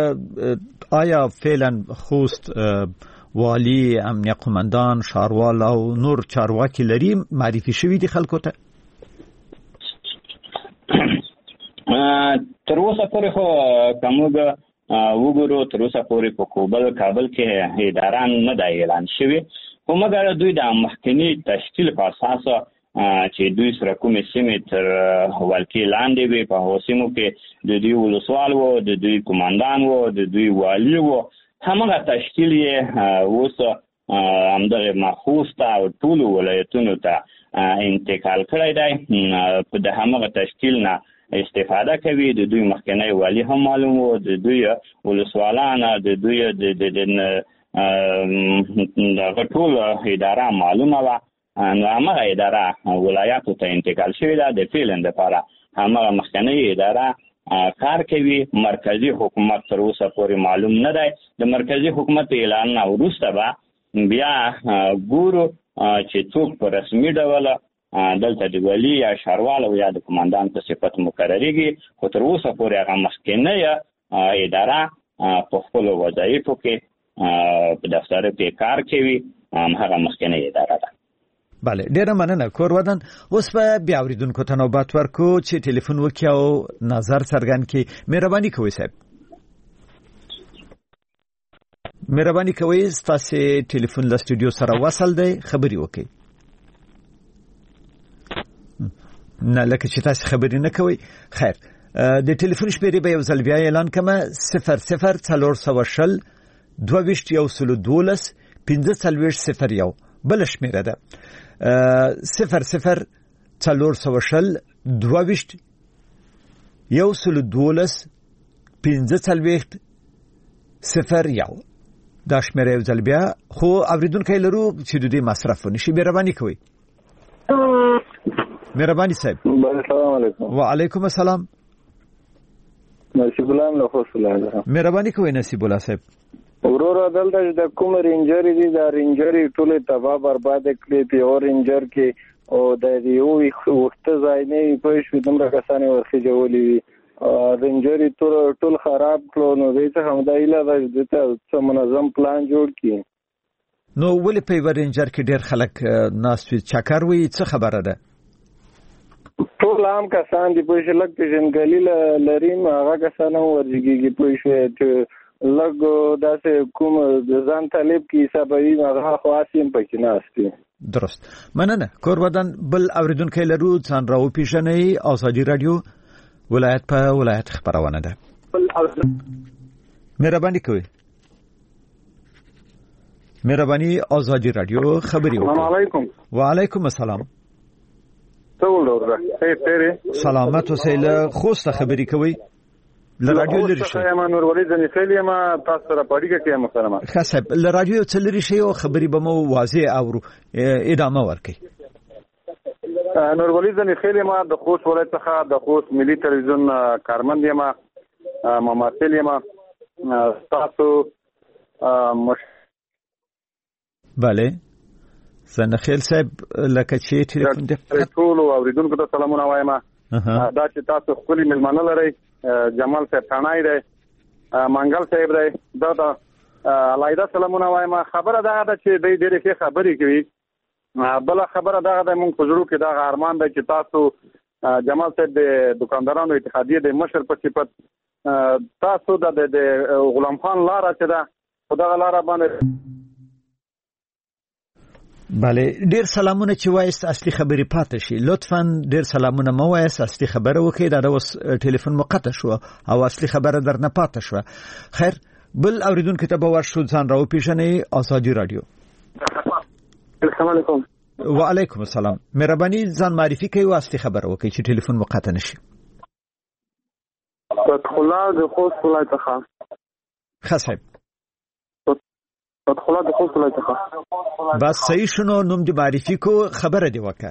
صاحب آیا فعلا خوست والی امنیه قومندان شاروال او نور چارواکي لري معرفي شوی دي خلکو ته؟ تر اوسه پورې خو کومګه وګورو تر اوسه پورې په کوبل کابل کې اداران نه د اعلان شوی خو مګر دوی د مخکنی تشکیل په اساس چې دوی سره کومې سیمې تر ولکې لاندې وي په هوسیمو کې د دوی ولسوال وو د دوی کمانډان وو د دوی والی وو همغه تشکیل یې اوس همدغه مخصوص ته او ټول ولایتونو ته انتقال کړی دی. په د همغه تشکیل نه استفاده کوي. د دوی مخکنی والی هم معلوم وو، د دوی ولسوالانه، د دوی د د ټول اداره معلومه وه. نو همغه اداره ولایاتو ته انتقال شوې ده. د فعلا دپاره همغه مخکنی اداره کار کوي. مرکزی حکومت تر اوسه پورې معلوم نه دی. د مرکزی حکومت اعلان نه وروسته به بیا ګورو چې څوک په رسمي ډول دلته د ولی یا ښاروال او یا د قماندان په صفت مقرریږي. خو تر اوسه پورې هغه مخکنی اداره په خپلو وظایفو کې په دفترو کې کار کوي. هغه مخکنی اداره ده. بله، ډیره مننه کور ودان. اوس به بیا اوریدونکو ته نوبت ورکو چې ټلیفون وکړي او نظر څرګند کړي. مهرباني کوئ صاحب، مهرباني کوئ، ستاسو ټلیفون له سټوډیو سره وصل دی، خبري وکړئ. نه لکه چې تاسو خبري نه کوئ. خیر، د ټلیفون شمیرې به یو ځل بیا اعلان کړم: صفر صفر څلور سوه شل دوه ویشت یو سلو دولس پنځه څلوېښت صفر یو. بل شمیره ده صفر صفر څلور سوه شل دوه ویشت یو سلو دولس پنځه څلوېښت صفر یو. دا شمیره یو ځل بیا، خو اوریدونکي لرو چې د دې مصرف ونشي. مهرباني کوئ. مهرباني صاحب. السلام علیکم. وعلیکم السلام. نصیب الله له خوشاله. مهرباني کوئ نصیب الله صاحب. ورور دلته د کوم رینجر دي، دا رینجر ټوله تباہ برباد کړي په اور رینجر کې، او د یو وخت ځای نه پېښ دومره کسانې ورخي جوړولې رینجر ټول ټول خراب کړو. نو دې ته هم دایله د څه منظم پلان جوړ کړي. نو ولې په رینجر کې ډېر خلک ناست چکر وي؟ څه خبره ده؟ ټول عام کسان دي پېښ لګ پیژنګلي لري، هغه کسان ورځيږي پېښ لګ داسې کوم ځان طالب کی حسابي هغه خاصیم پکې ناشتي. درست، مننه کور ودان. بل اوریدونکو لرو ځان راو پیژنې. ازادي رادیو ولایت په ولایت خبرونه ده. مهرباني کوئ. مهرباني ازادي رادیو خبري وکړئ. السلام علیکم. وعلیکم السلام. ټول ورته سلامت اوسئ. له خوسته خبري کوئ. ل رادیو لري شي. ما نور ولید نه خېلې ما تاسو سره پاړیږه کې محترمه. خاصه ل رادیو څه لري شي او خبري به مو واضح اورو ادامه ورکړي. نور ولید نه خېلې ما د خوست ولایت څخه د خوست ملي تلویزیون کارمند یم، ممثل یم. تاسو مش bale سنخیل صاحب لکه چې ټلیفون د ټول اوریدونکو ته سلامونه وایم. دا چې تاسو خپل ملمنه لرئ، جمال صاحب تنای دی، منګل صاحب دی، دا دا لایدا سلامونه وایم. خبره دا ده چې د ډېرې ښه خبرې کوي. بل خبره دا ده مونږ په زړه کې دا ارمان دی چې تاسو جمال صاحب د دکاندارانو اتحادیه د مشر په صفت تاسو د غلام خان لاره چې ده خدای لاره باندې بله ډیر سلامونه چې وایست اصلي خبرې پاتې شي. لطفاً ډیر سلامونه مو وایست، اصلي خبره وکړئ. دا اوس ټلیفون مقطع شو او اصلي خبره درنه پاتې شو. خیر بل اوریدونکو ته به ورشو ځان راو پیژنې. ازادي رادیو. السلام علیکم. وعلیکم السلام. مهرباني ځان معرفي کوئ او اصلي خبره وکړئ چې ټلیفون مقطع نشي. فتح الله د خوست ولایت څخه. ښه صاحب. فتح الله د خوست ولایت څخه. بس صحیح شنو، نوم دې معرفي کو، خبره دې وکړه.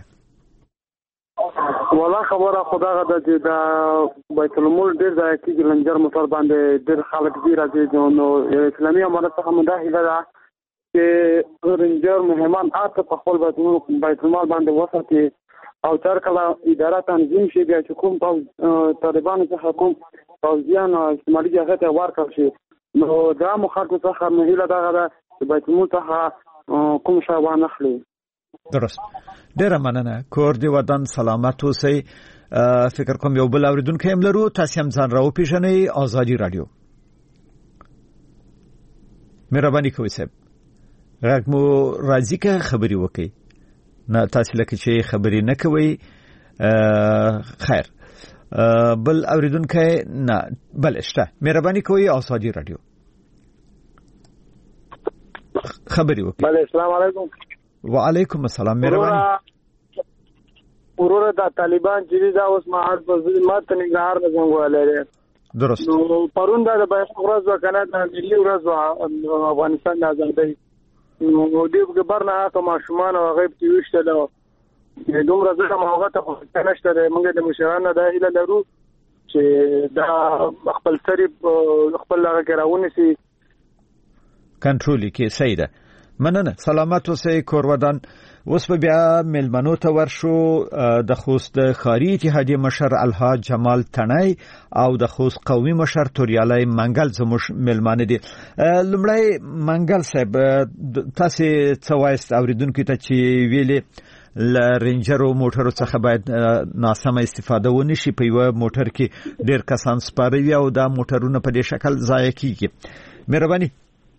ولا خبره خدا غدا چې دا بیت المال ډېر ځای کې لنجر موټر باندې ډېر خلک دي راځي. نو اسلامي امارت څخه مداخله ده چې رنجر مهمان آته په خپل بیت المال باندې وساتي او تر کله اداره تنظیم شي بیا چې کوم طالبانو څخه کوم توزیان استعمالي جهه ته ورکړ شي. نو دا مخاطب څخه مهله دغه ده چې بیت المال څخه کوم شی وانه خلی. درست. ډیره مننه. کور دی ودان سلامت اوسئ. فکر کوم یو بل اوریدونکو هم لرو. تاسو هم ځان راو پیژنئ. ازادي رادیو. مهرباني کوئ صاحب. غږ مو راځي که خبري وکړئ. نه تاسو لکه چې خبري نه کوئ. خیر بل اوریدونکو نه بل شته. مهرباني کوئ. ازادي رادیو. خبري وکړي. بله السلام علیکم. وعلیکم السلام. مهرباني. ورور د طالبان چې دا اوس ما هر په ماته نګار نه څنګه ولري. درست. نو پرون دا د بیرغ ورځ وکنه د ملي ورځ افغانستان د آزادۍ نو دې په برنه هغه ماشومان او غیب کې وشتل دومره زړه موغه ته نشته موږ د مشرانو د هیله لرو چې دا خپل سری خپل هغه کراونه سي کنټرول کې سیده. مننه. سلامت اوسئ کورودان. اوس په بیا ملمنو ته ورشو. د خوست خاري اتحادیه مشر الحاج جمال تڼۍ او د خوست قومي مشر توریالای منګل زموږ ملمانه دي. لمړی منګل صاحب تاسو څه وایست اوریدونکو ته چې ویلې ل رینجرو موټرو څخه باید ناسمه استفاده ونه شي. په یو موټر کې ډیر کسان سپاروي او دا موټرونه په دې شکل ضایع کیږي. مهرباني.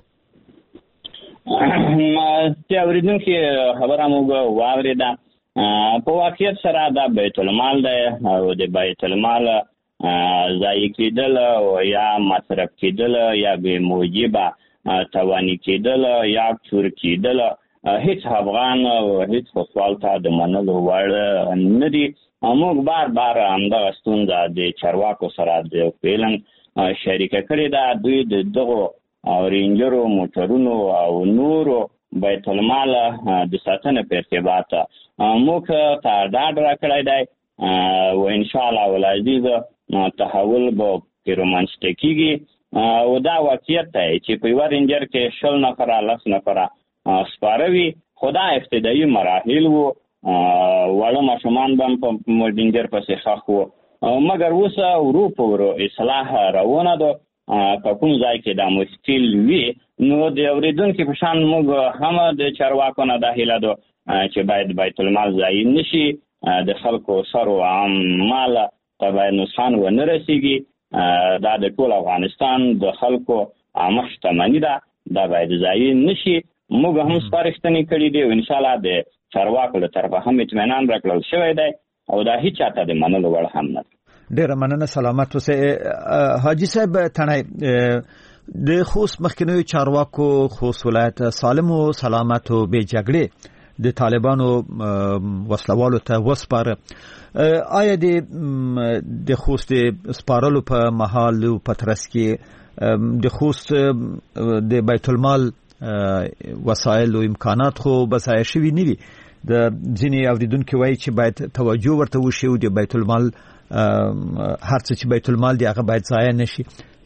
چې اوریدونکو خبره موږ واوریده په واقعیت سره دا بیت المال دی او د بیت المال ضایع کېدل او یا مصرف کېدل یا به موجبه توانی کېدل یا چور کېدل هیڅ افغان او هیڅ خپل ته د منلو وړ نه دي. موږ بار بار همدغه ستونزه د چارواکو سره د پیلن شریکه کړې ده. دوی د دغو او رینجرو موټرونو او نورو بیت المال د ساتنې په ارتباط موږ ته ډاډ راکړی دی او ان شاء الله ولعزیز تحول به پیرومنځته کیږي او دا واقعیت دی چې په یو رینجر کې شل نفره لس نفره سپاروي. خدا ابتدایي مراحل وو وړه ماشومان به په رینجر پسې ښخ وو مګر اوس ورو په ورو اصلاح روانه ده. په کوم ځای کې دا مشکل وي نو د اوریدونکو په شان موږ هم د چارواکو نه د هیله ده چې باید بیت المال ضایع نشي. د خلکو سر او عام مال ته باید نقصان ونه رسیږي. دا د ټول افغانستان د خلکو عامه شتمني ده. دا باید ضایع نشي. موږ هم سپارښتنې کړې دي او ان شاء الله د چارواکو له طرفه هم اطمینان راکړل شوی دی او دا هیڅ چاته د منلو وړ هم نه. ډیره مننه. سلامت اوسئ. حاجی صاحب تڼۍ د خوست مخکنیو چارواکو خوست ولایت سالم او سلامت او بې جګړې د طالبانو وسلوالو ته وسپاره. آیا د خوست سپارلو په محل او پترس کې د خوست د بیت المال وسایل او امکانات خو بسای شوی نه دي؟ د ځینې اوریدونکو وایي چې باید توجه ورته وشي او د بیت المال هر څه چې بیت المال دی هغه باید ضایع نشي.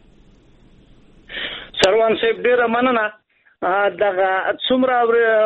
سروان صاحب ډیره مننه. دغه څومره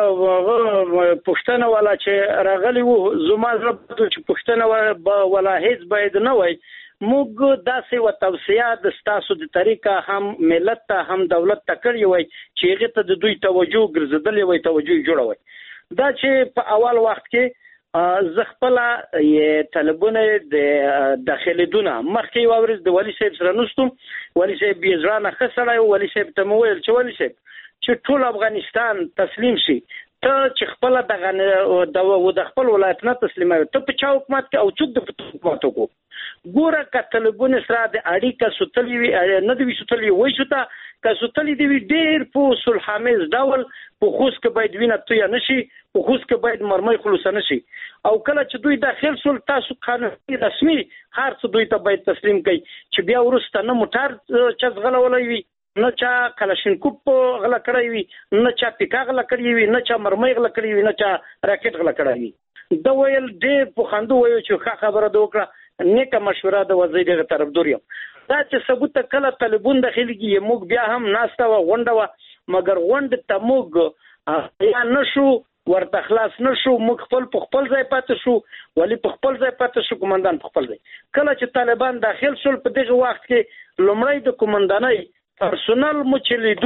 پښتنه والا چې راغلی وو زما زړه چې پښتنه والا هیڅ باید نه وای. موږ داسې و توصیه د ستاسو د طریقه هم ملت ته هم دولت ته کړی وای چې هغه ته د دوی توجه ګرځدلې وای توجه جوړوي. دا چې په اول وخت کې زخپلا یې طالبونه د داخليدونه مخکې یو ورځ د ولی صاحب سره نوستم. ولی صاحب یې ځرانه خسرای او ولی صاحب ته مویل چې ولی صاحب چې ټول افغانستان تسلیم شي ته چې خپل دغه د خپل ولایت نه تسلیموي ته په چا حکومت کې او څوک د حکومت کو ګوره کتلګونه سره د اړیکه سوتلی وي نه دی سوتلی وای شو ته که سوتلی دی ډیر په صلح آمیز ډول په خوست کې باید وینه تویا نشي په خوست کې باید مرمۍ خلاص نشي او کله چې دوی داخل سول تاسو قانوني رسمي هر څه دوی ته باید تسلیم کړي چې بیا ورسته نه موټر چز غلولای وي نه چا کلاشینکوف غلا کړی وي نه چا پیکا غلا کړی وي نه چا مرمۍ غلا کړی وي نه چا راکټ غلا کړی وي. دا ویل ډېر په خندو وایو چې خبره ده وکړه نیکه مشوره د وزیر د طرفدار یم. دا چې ثبوت کله طالبون داخليږي موږ بیا هم ناسته و غونډه و مګر غونډه ته موږ یا نشو ورته خلاص نشو. موږ خپل په خپل ځای پاتې شو ولی په خپل ځای پاتې شو قومندان په خپل ځای. کله چې طالبان داخل شول په دغه وخت کې لومړی د قومندانۍ پرسونل مو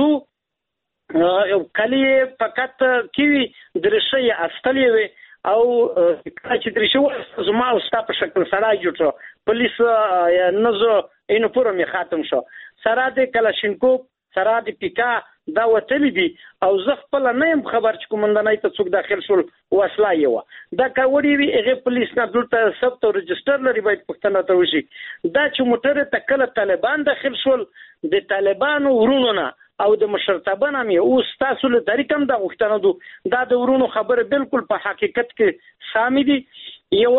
چلیدو کلی فقط کیوی درشه استلې وي او چې درشه زما او ستا په شکل سره جوړ پولیس نزو اینو پوره می ختم شو سره د کلاشینکوف سره د پیکا دا وتلی دي او زه خپل نه يم خبر چې کومندانای ته څوک داخل شول وسلا یو دا کاوړي وی هغه پولیس نه دلته ثبت او رجستر لري باید پښتنه ته وشي. دا چې موټر ته کله طالبان داخل شول د طالبانو ورونو نه او د مشرتابه نامې اوس تاسو له طریقم د غوښتنه دو دا د ورونو خبره بالکل په حقیقت کې سامي دي. یو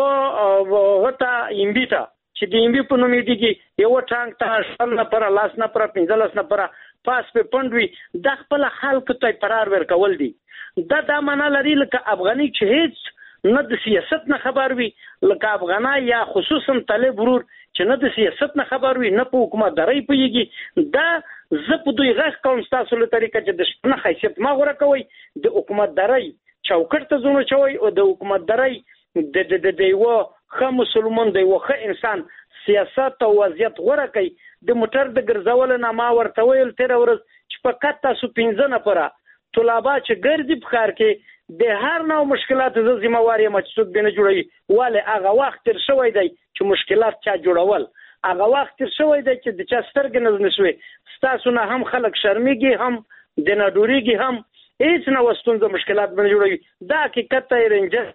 وتا ایمبیتا چې د ایمبی په نوم دیږي یو ټانک ته شل نه پر لاس نه پر پنځلس نه پر پاس په پندوي د خپل خلک ته قرار ورکول دي. دا د معنا لري لکه افغاني چې هیڅ نه د سیاست نه خبر وي، لکه افغانای یا خصوصا طالب ورور چې نه د سیاست نه خبر وي نه په حکومت درې پويږي. دا زه په دوی غږ کوم تاسو له طریقه چې د شنه حیثیت ما غوړه کوي د حکومت درې چوکټ ته زونه چوي او د حکومت درې د د د یو خه مسلمان دی یو خه انسان سیاست او وضعیت غوړه کوي. د موټر د ګرځول نه ما ورته ویل تیر ورځ چې فقط تاسو پنځه نفره طلبه چې ګرځي په ښار کې د هر نوع مشکلات ز ذمہواری مقصود بنه جوړي والے هغه وخت تر شوی دی چې مشکلات چا جوړول هغه وخت تر شوی دی چې د چا سترګ نه نشوي تاسو نه هم خلک شرمېږي هم د نډوريږي هم هیڅ نه وستونزه مشکلات بنه جوړي. دا حقیقت ته رنجر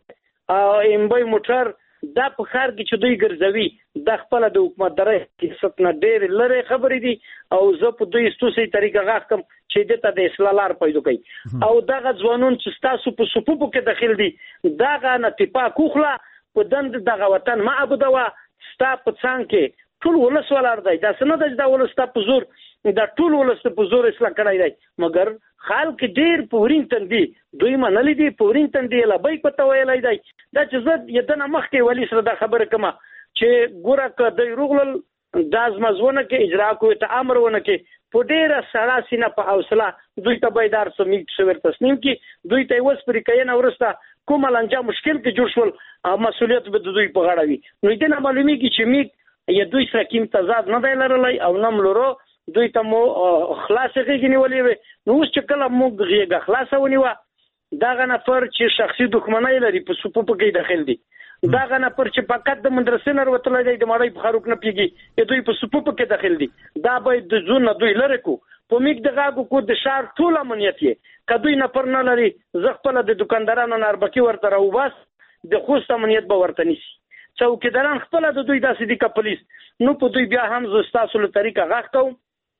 ایم بای موټر دا په خار کې چې دوی ګرځوي د خپل د حکومت درې ست نه ډېر لره خبرې دي او زه په دوی ستوسي طریقه غاښم چې دته د اسلالار پیدا کوي او دغه ځوانون چې تاسو په سپوپو کې داخل دي دغه نه تپا کوخلا په دند دغه وطن ما ابدوا ستا په څنګه کې ټول ولس ولر دی دا څنګه د ولس ته په زور دا ټول ولس په زور اصلاح کړای دی مګر خلک ډیر پورین تندي دوی منلې دي پورین تندي لا به پته ویلای دی دا چې زه یدنه مخکې ولی سره دا خبره کما چې ګوره ک د روغل داز مزونه کې اجرا کوي ته امر ونه کې په ډیره سړاسینه په حوصله دوی ته بيدار سمې شویر تسنیم کې دوی ته وس پرې کین اورسته کوم لنجا مشکل کې جوړ شول مسولیت به دوی په غاړه وي. نو دې نه معلومي کې چې می یا دوی سره کیم تضاد نه دی لرلای او نم لورو دوی ته مو خلاص غیږ نیولې وي. نو اوس چې کله موږ غیږ خلاص ونیو دا غنه پر چې شخصي دښمنۍ لري په سپو په کې داخل دي دا غنه پر چې فقط د مدرسې نه وروتلای دی د مړی په خاروق نه پیږي دوی په سپو په کې داخل دي دا به د ځون دوی لره کو په میګ دغه کو د شهر ټول امنیت یې کدوې نه پر نه لري زه خپل د دکاندارانو ناربکی ورته راو بس د خوست امنیت به ورته نشي څوکیداران خپل د دوی داسې دي ک پولیس نو په دوی بیا هم زستاسو له طریقه غاښ کوم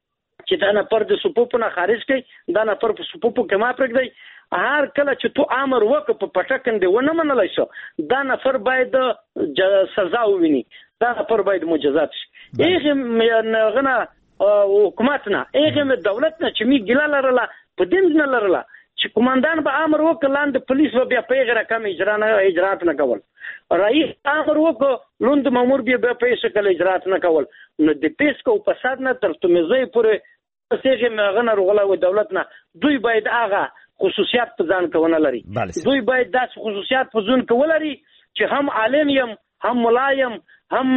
چې دا نه پر د سپوپو نه خارج کړي دا نه پر سپوپو کې ما پرګدي هر کله چې تو امر وک په پټکند ونه منلای شو دا نفر باید سزا وویني دا نفر باید مجازات شي. ایغه غنه حکومت نه ایغه دولت نه چې می ګلا لرله په دین نه لرله چې کمانډان به امر وک لاند پولیس به بیا پیغه رقم اجرا نه اجرات نه کول رئیس امر وک لوند مامور بیا په پیسې کله اجرات نه کول نو د پیس کو فساد نه تر تمزې پورې څنګه مغنه رغلا و دولت نه دوی باید هغه خصوصیات په ځان کونه لري دوی باید داس خصوصیات په ځون کولري چې هم عالم يم هم ملایم هم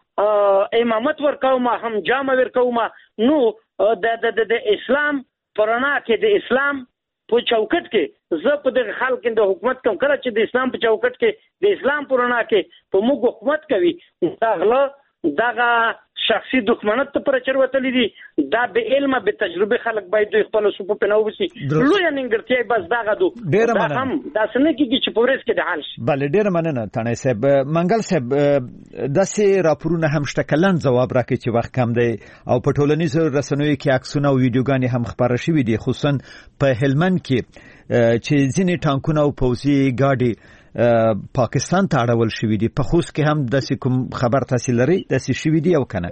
امامت ورکوم هم جامه ورکوم نو د د د اسلام پرانا کې د اسلام په چوکټ کې زه په د خلک د حکومت کوم کړه چې د اسلام په چوکټ کې د اسلام پرانا کې په موږ حکومت کوي داغله دغه شخصي دښمنت ته پرچر وتلې دي دا به علم به تجربه خلک باید دوی خپل سپو په نو وسی لوی ننګرتي بس داغه دو دا هم دا سن کې چې پورس کې د حال شي. بله ډیر مننه تانه صاحب. منګل صاحب داسې راپورونه هم شته کلن جواب راکړي چې وخت کم دی او په ټولنیزو رسنیو کې عکسونه او ویډیوګانې هم خبره شوې دي خصوصا په هلمند کې چې ځینې ټانکونه او پوځي ګاډي پاکستان ته اړول شوې دي په خوست کې هم داسې کوم خبر تاسو لري داسې شوې دي او کنه؟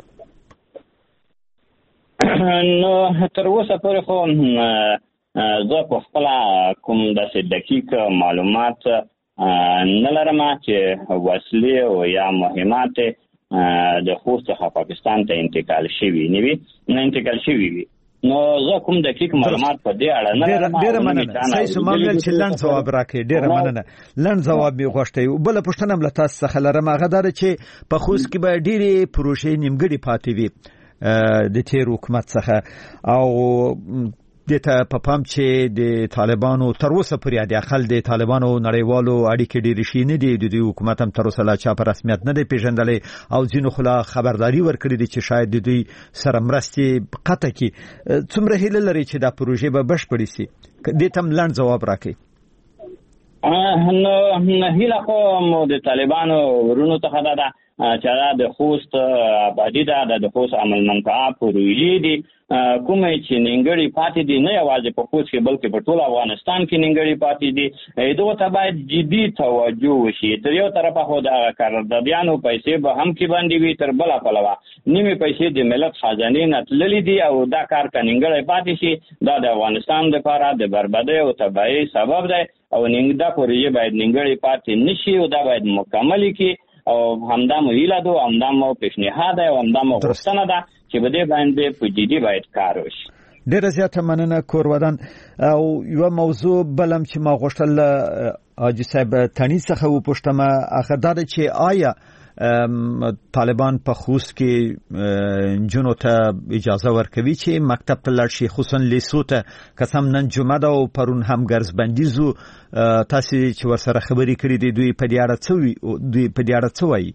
نو تر اوسه پورې خو زه په خپل کوم داسې دقیق معلومات نه لرم چې وسلې او یا مهمات د خوست څخه پاکستان ته انتقال شوي نه وي نه انتقال شوي وي نو زه کوم دقیق معلومات په دې اړه نه لرم. ډېر مننه صحیح سمول چې لند جواب راکړي ډېر مننه لند جواب می غوښتي بل پښتنه مل تاسو څخه لرم هغه دار چې په خوست کې به ډېری پروژې نیمګړي پاتې وي د تیر حکومت څخه او دته په پام چې د طالبانو تر اوسه پورې د اخل د طالبانو نړیوالو اړیکې ډېرې شي نه دي د حکومت هم تر اوسه لا چا په رسمیت نه دی پیژندلې او ځینو خلا خبرداري ورکړي دي چې شاید د دوی سره مرستې قطع کی څومره هیله لري چې دا پروژې به بشپړې شي دې تم لاند جواب راکړي. نو هیله کوم د طالبانو ورونو ته دا چې دا د خوست آبادي ده د خوست عمل منفعه پروژې دي کومې چې نیمګړې پاتې دي نه یوازې په خوست کې بلکې په ټول افغانستان کې نیمګړې پاتې دي دغه ته باید جدي توجه وشي. تر یو طرفه خو د قراردادیانو پیسې به هم کې باندې وي، تر بله پلوه نیمې پیسې د ملت خزانې نه تللې دي او دا کار که نیمګړی پاتې شي دا د افغانستان لپاره د بربادۍ او تباهۍ سبب دی او دا پروژې باید نیمګړې پاتې نشي او دا باید مکمل کړي او همدا مو هیله ده، همدا مو پیشنهاد دی او همدا مو غوښتنه ده چې په دې باندې په جدي باید کار وشي. ډیره زیاته مننه کورودان. او یو موضوع بلم چې ما غوښتل حاجي صاحب تانی څخه وپوښتم هغه دا ده چې آیا طالبان په خوست کې جنو ته اجازه ورکوي چې مکتب ته لاړ شي، خصوصا لیسو ته قسم نن جمعه ده او پرون هم ګرځبندیزو تاسو چې ورسره خبرې کړې دي دوی په دې اړه څه وي دوی په دې اړه څه وایي؟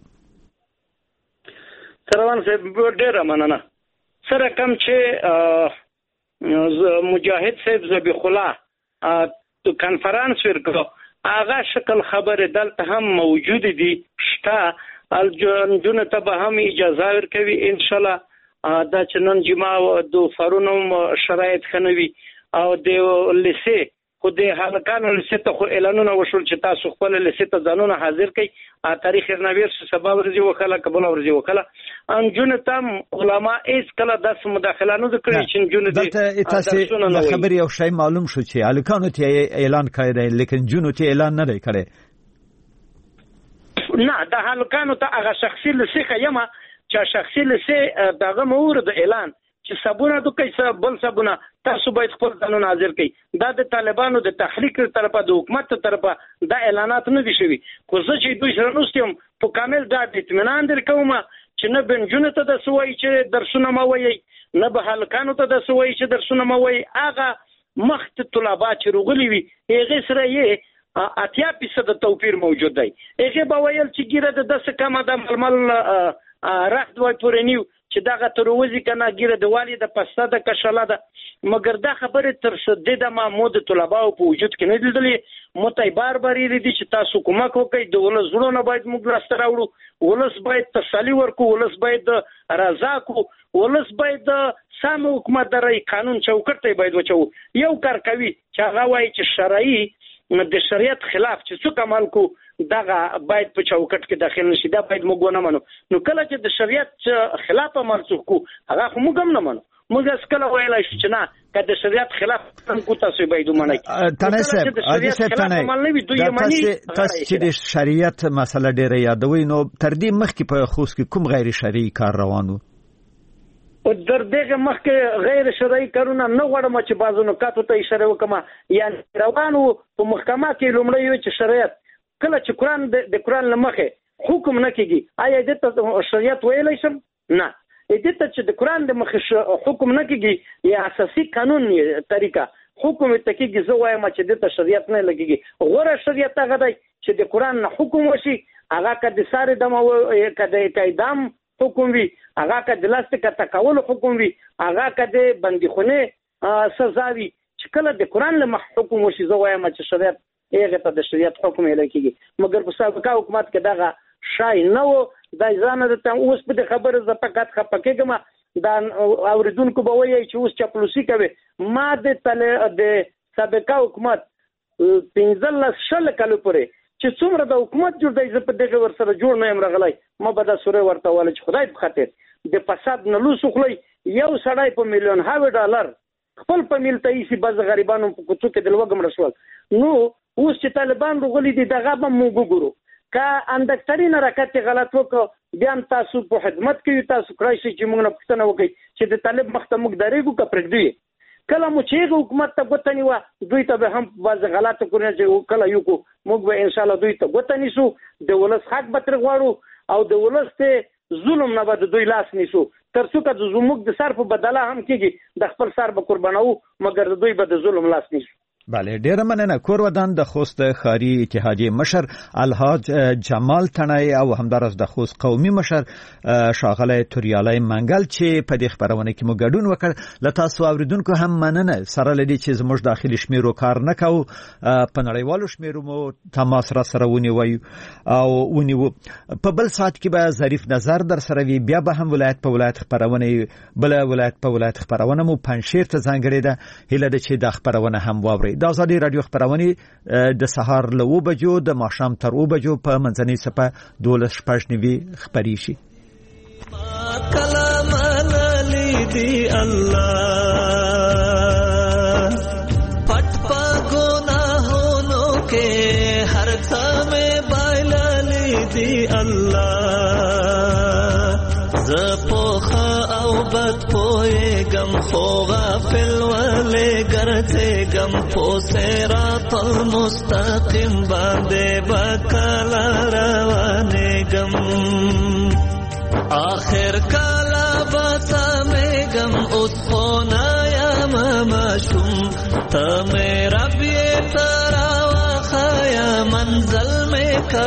سروان صاحب ډیره مننه. سره کم چې مجاهد صاحب ذبیح الله کنفرانس ورکړو هغه شکل خبره دلته هم موجود دي شته الجون ته به هم اجازه ورکوي ان شاء الله. دا چې نن جمعه د فرونو شرایط خنوي او د لیسه خو د هلکانو لیسه ته خو اعلانونه وشول چې تاسو خپل لیسه ته ځانونه حاضر کړئ تاریخ رنویر سبب ورځي وکړه قبول ورځي وکړه ان جون ته علما ایس کله داس مداخله نه کړی چې جون دې تاسو د خبري او شی معلوم شو چې هلکانو ته اعلان کړی دی لیکن جون ته اعلان نه دی کړی. نه د هلکانو ته هغه شخصي لیسه یما چې شخصي لیسه دغه مورد اعلان چې سبونه د کیسه بل سبونه تاسو باید خپل ځانونه حاضر کړئ. دا د طالبانو د تحریک طرفه د حکومت طرفه دا اعلانات نه دي شوي. خو زه چې دوی سره نوستم په کامل دا اطمینان درکوم چې نه بنجونه ته د سوي چې درسونه ما وایي نه به هلکانو ته د سوي چې درسونه ما وایي. هغه مخت طلبات چې رغلي وي هغه سره یې اتیا فیصد توپیر موجود دی. هغه به ویل چې ګیره د داسې کمه د ململ راخت وای پورې نیو چې دغه تروزی کنه ګیره د والی د پسته د کشاله ده مګر دا خبره تر څه د محمود طلباو په وجود کې نه لیدلې متای بار بار یې دي چې تاسو کومک وکړئ د ولس زړونه باید موږ راسته راوړو ولس باید تسلی ورکو ولس باید رضا کو ولس باید سم حکومت درې قانون چوکټ ته باید وچو یو کار کوي چې هغه وایي چې شرعي د شریعت خلاف چې څوک عمل کو دغه باید په چوکټ کې داخل نشي دا باید موږ ونه منو. نو کله چې د شریعت خلاف عمل کو هغه خو موږ هم نه منو. موږ اسکله ویلای شو چې نه که د شریعت خلاف کو تاسو باید ومنئ. تنه صاحب حاجي صاحب تنه تاسو چې د شریعت مسله ډیره یادوي نو تر دې مخکې په خوست کې کوم غیر شرعي کار روانو؟ او در دغه مخکې غیر شرعي کارونه نه غواړم چې بعضو نکاتو ته اشاره وکم. یعنی روانو په محکمه کې لومړی وي چې شریعت کله چې قرآن د قرآن لمخه حکم نه کیږي آیا دې ته شریعت ویلی شم؟ نه. دې ته چې د قرآن د مخه حکم نه کیږي یا اساسي قانون طریقه حکم ته کیږي زه وایم چې دې ته شریعت نه لګیږي. غوړه شریعت هغه دی چې د قرآن نه حکم وشي هغه کده ساره دمو کده کیدام حکم وی هغه کده لاست کته کول حکم وی هغه کده بندیخونه سزا وی چې کله د قرآن له مخ حکم وشي زه وایم چې شریعت هغه ته د شریعت حکم لکېږي. مګر په سابقه حکومت کې دغه شای نه و د ځان د تم اوس په خبره ز فقط خپکېګم دا اوریدونکو به وایي چې اوس چپلوسی کوي. ما د تل د سابقه حکومت پنځل شل کلو پورې چې څومره د حکومت جوړ دی زه په دغه ور سره جوړ نه یم راغلی ما به دا سوره ورته وله چې خدای په خاطر د فساد نه لوس خلای یو سړی په میلیون هاوی ډالر خپل په میل ته یې بعض غریبانو په کوڅو کې د لوګم رسول. نو اوس چې طالبان رغلي دي دغه به موږ وګورو کا اندکترین حرکت غلط وکړو بیا تاسو په خدمت کې تاسو کرای شي چې موږ نه پوښتنه وکړي چې د طالب مخته موږ درېګو کا پرېږدي. کله مو چې حکومت ته غوتنی و دوی ته به هم بعض غلطه کړنه چې کله یو کو موږ به ان شاء الله دوی ته غوتنی شو د ولس حق به تر غواړو او د ولس ته ظلم نه به دوی لاس نیسو تر څو که زموږ د سر په بدله هم کېږي د خپل سر به قربانو مګر دوی به د ظلم لاس نیسو. بله ډیره مننه. کور ودان د خوست ښاري اتحادیې مشر الحاج جمال تڼی او همدارس د خوست قومي مشر ښاغلی توریالی منګل چې په دې خبرونه کې مو ګډون وکړ. له تاسو اوریدونکو هم مننه. سره لدی چې زموږ داخلي شمیرو کار نه کوو، په نړیوالو شمیرو مو تماس را سره ونیوي او ونیو. په بل ساعت کې به ظریف نظر در سره وي. بیا به هم ولایت په ولایت خبرونه بل ولایت په ولایت خبرونه مو پنځشیر ته ځانګړې ده. هیله ده چې دا خبرونه هم واوري. د ازادي رادیو خبرونه د سهار له اوه بجو د ماښام تر اوه بجو په منځنۍ صفه دولس شپږ نوي خبري شي. کلام لیدي الله پټ پا ګناهونو کې هر څه مې بایل لیدي الله ز پوخه او بد پوهېږم خو غافل ولې ګرځېږم په صراط المستقیم باندې به کله روانېږم آخر کله به سمېږم اوس خو نه یم ماشوم ته مې رب یې ته راوښیه منزل مې که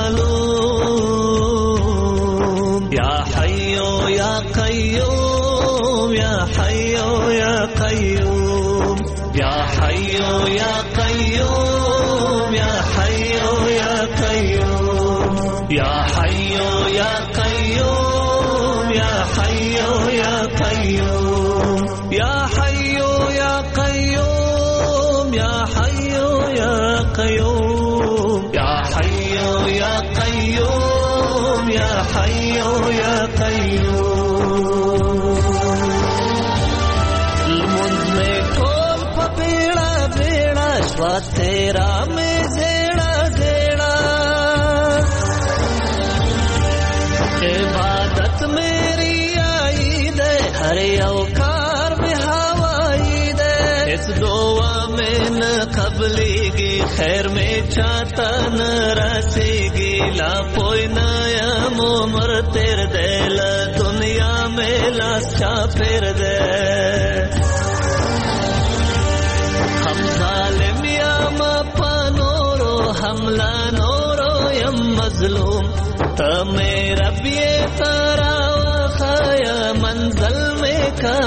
معلوم یا حیو یا قیوم یا حیو یا قیوم یا حیو یا قیوم یا حیو یا قیوم یا حیو یا قیوم یا حیو یا قیوم یا حیو یا قیوم یا حیو یا قیوم یا حیو یا قیوم یا حیو یا قیوم لمنز میں ٹھول پا بیڑا بیڑا شوا تیرا میں زیڑا زیڑا عبادت میری آئی دے ہر اوکار میں ہوائی دے اس دعا میں نہ قبلی گی خیر میں چاہتا نہ رسی گی لا پوئی نیا عمر تیر دے لا دنیا میں لاسا پھر دے ہم ظالم یا مپا نورو حملہ نورو یم مظلوم تا میرا بیے تارا وخایا منزل میں کا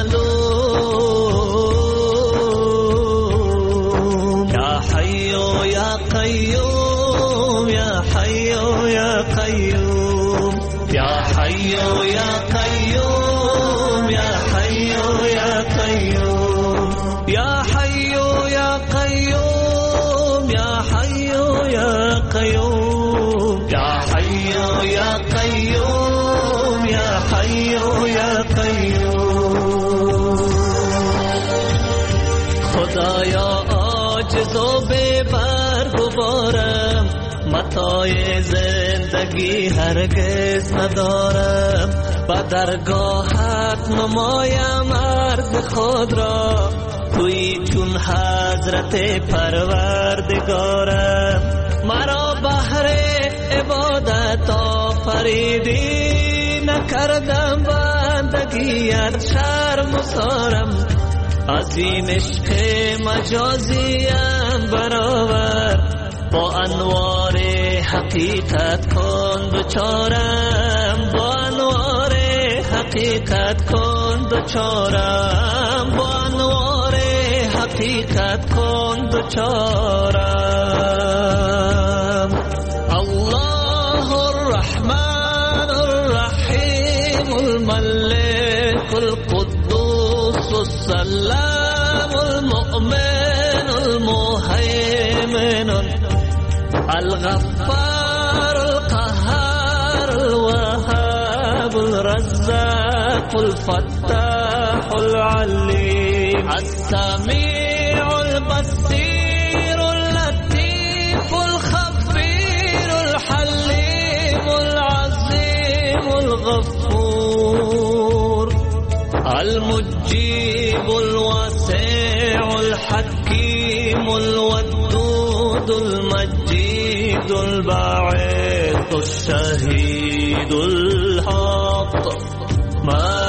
معلوم یا حیو یا قیوم یا حیو یا قیوم یا حیو یا قیوم یا حیو یا قیوم یا حیو یا قیوم یا حیو یا قیوم یا حیو یا قیوم یا حیو یا قیوم خدایا عاجز و بے بار گوارم متاع زندگی هرگز ندارم با درگاهت نمایم عرض خود را توی چون حضرت پروردگارم مرا بهر عبادت آفریدی نکردم بندگیت شرم و سارم از این عشق مجازیم برآور با انوار حقیقت کن دوچارم با انوار حقیقت کن دوچارم با انوار حقیقت کن دوچارم الله الرحمن الرحیم الملك القدوس السلام المؤمن المهيمن الغفار القهار الوهاب الرزاق الفتاح العليم السميع البصير اللطيف الخبير الحليم العظيم الغفور المجيب الواسع الحكيم الودود المجيد الباعث الشهيد الحق ما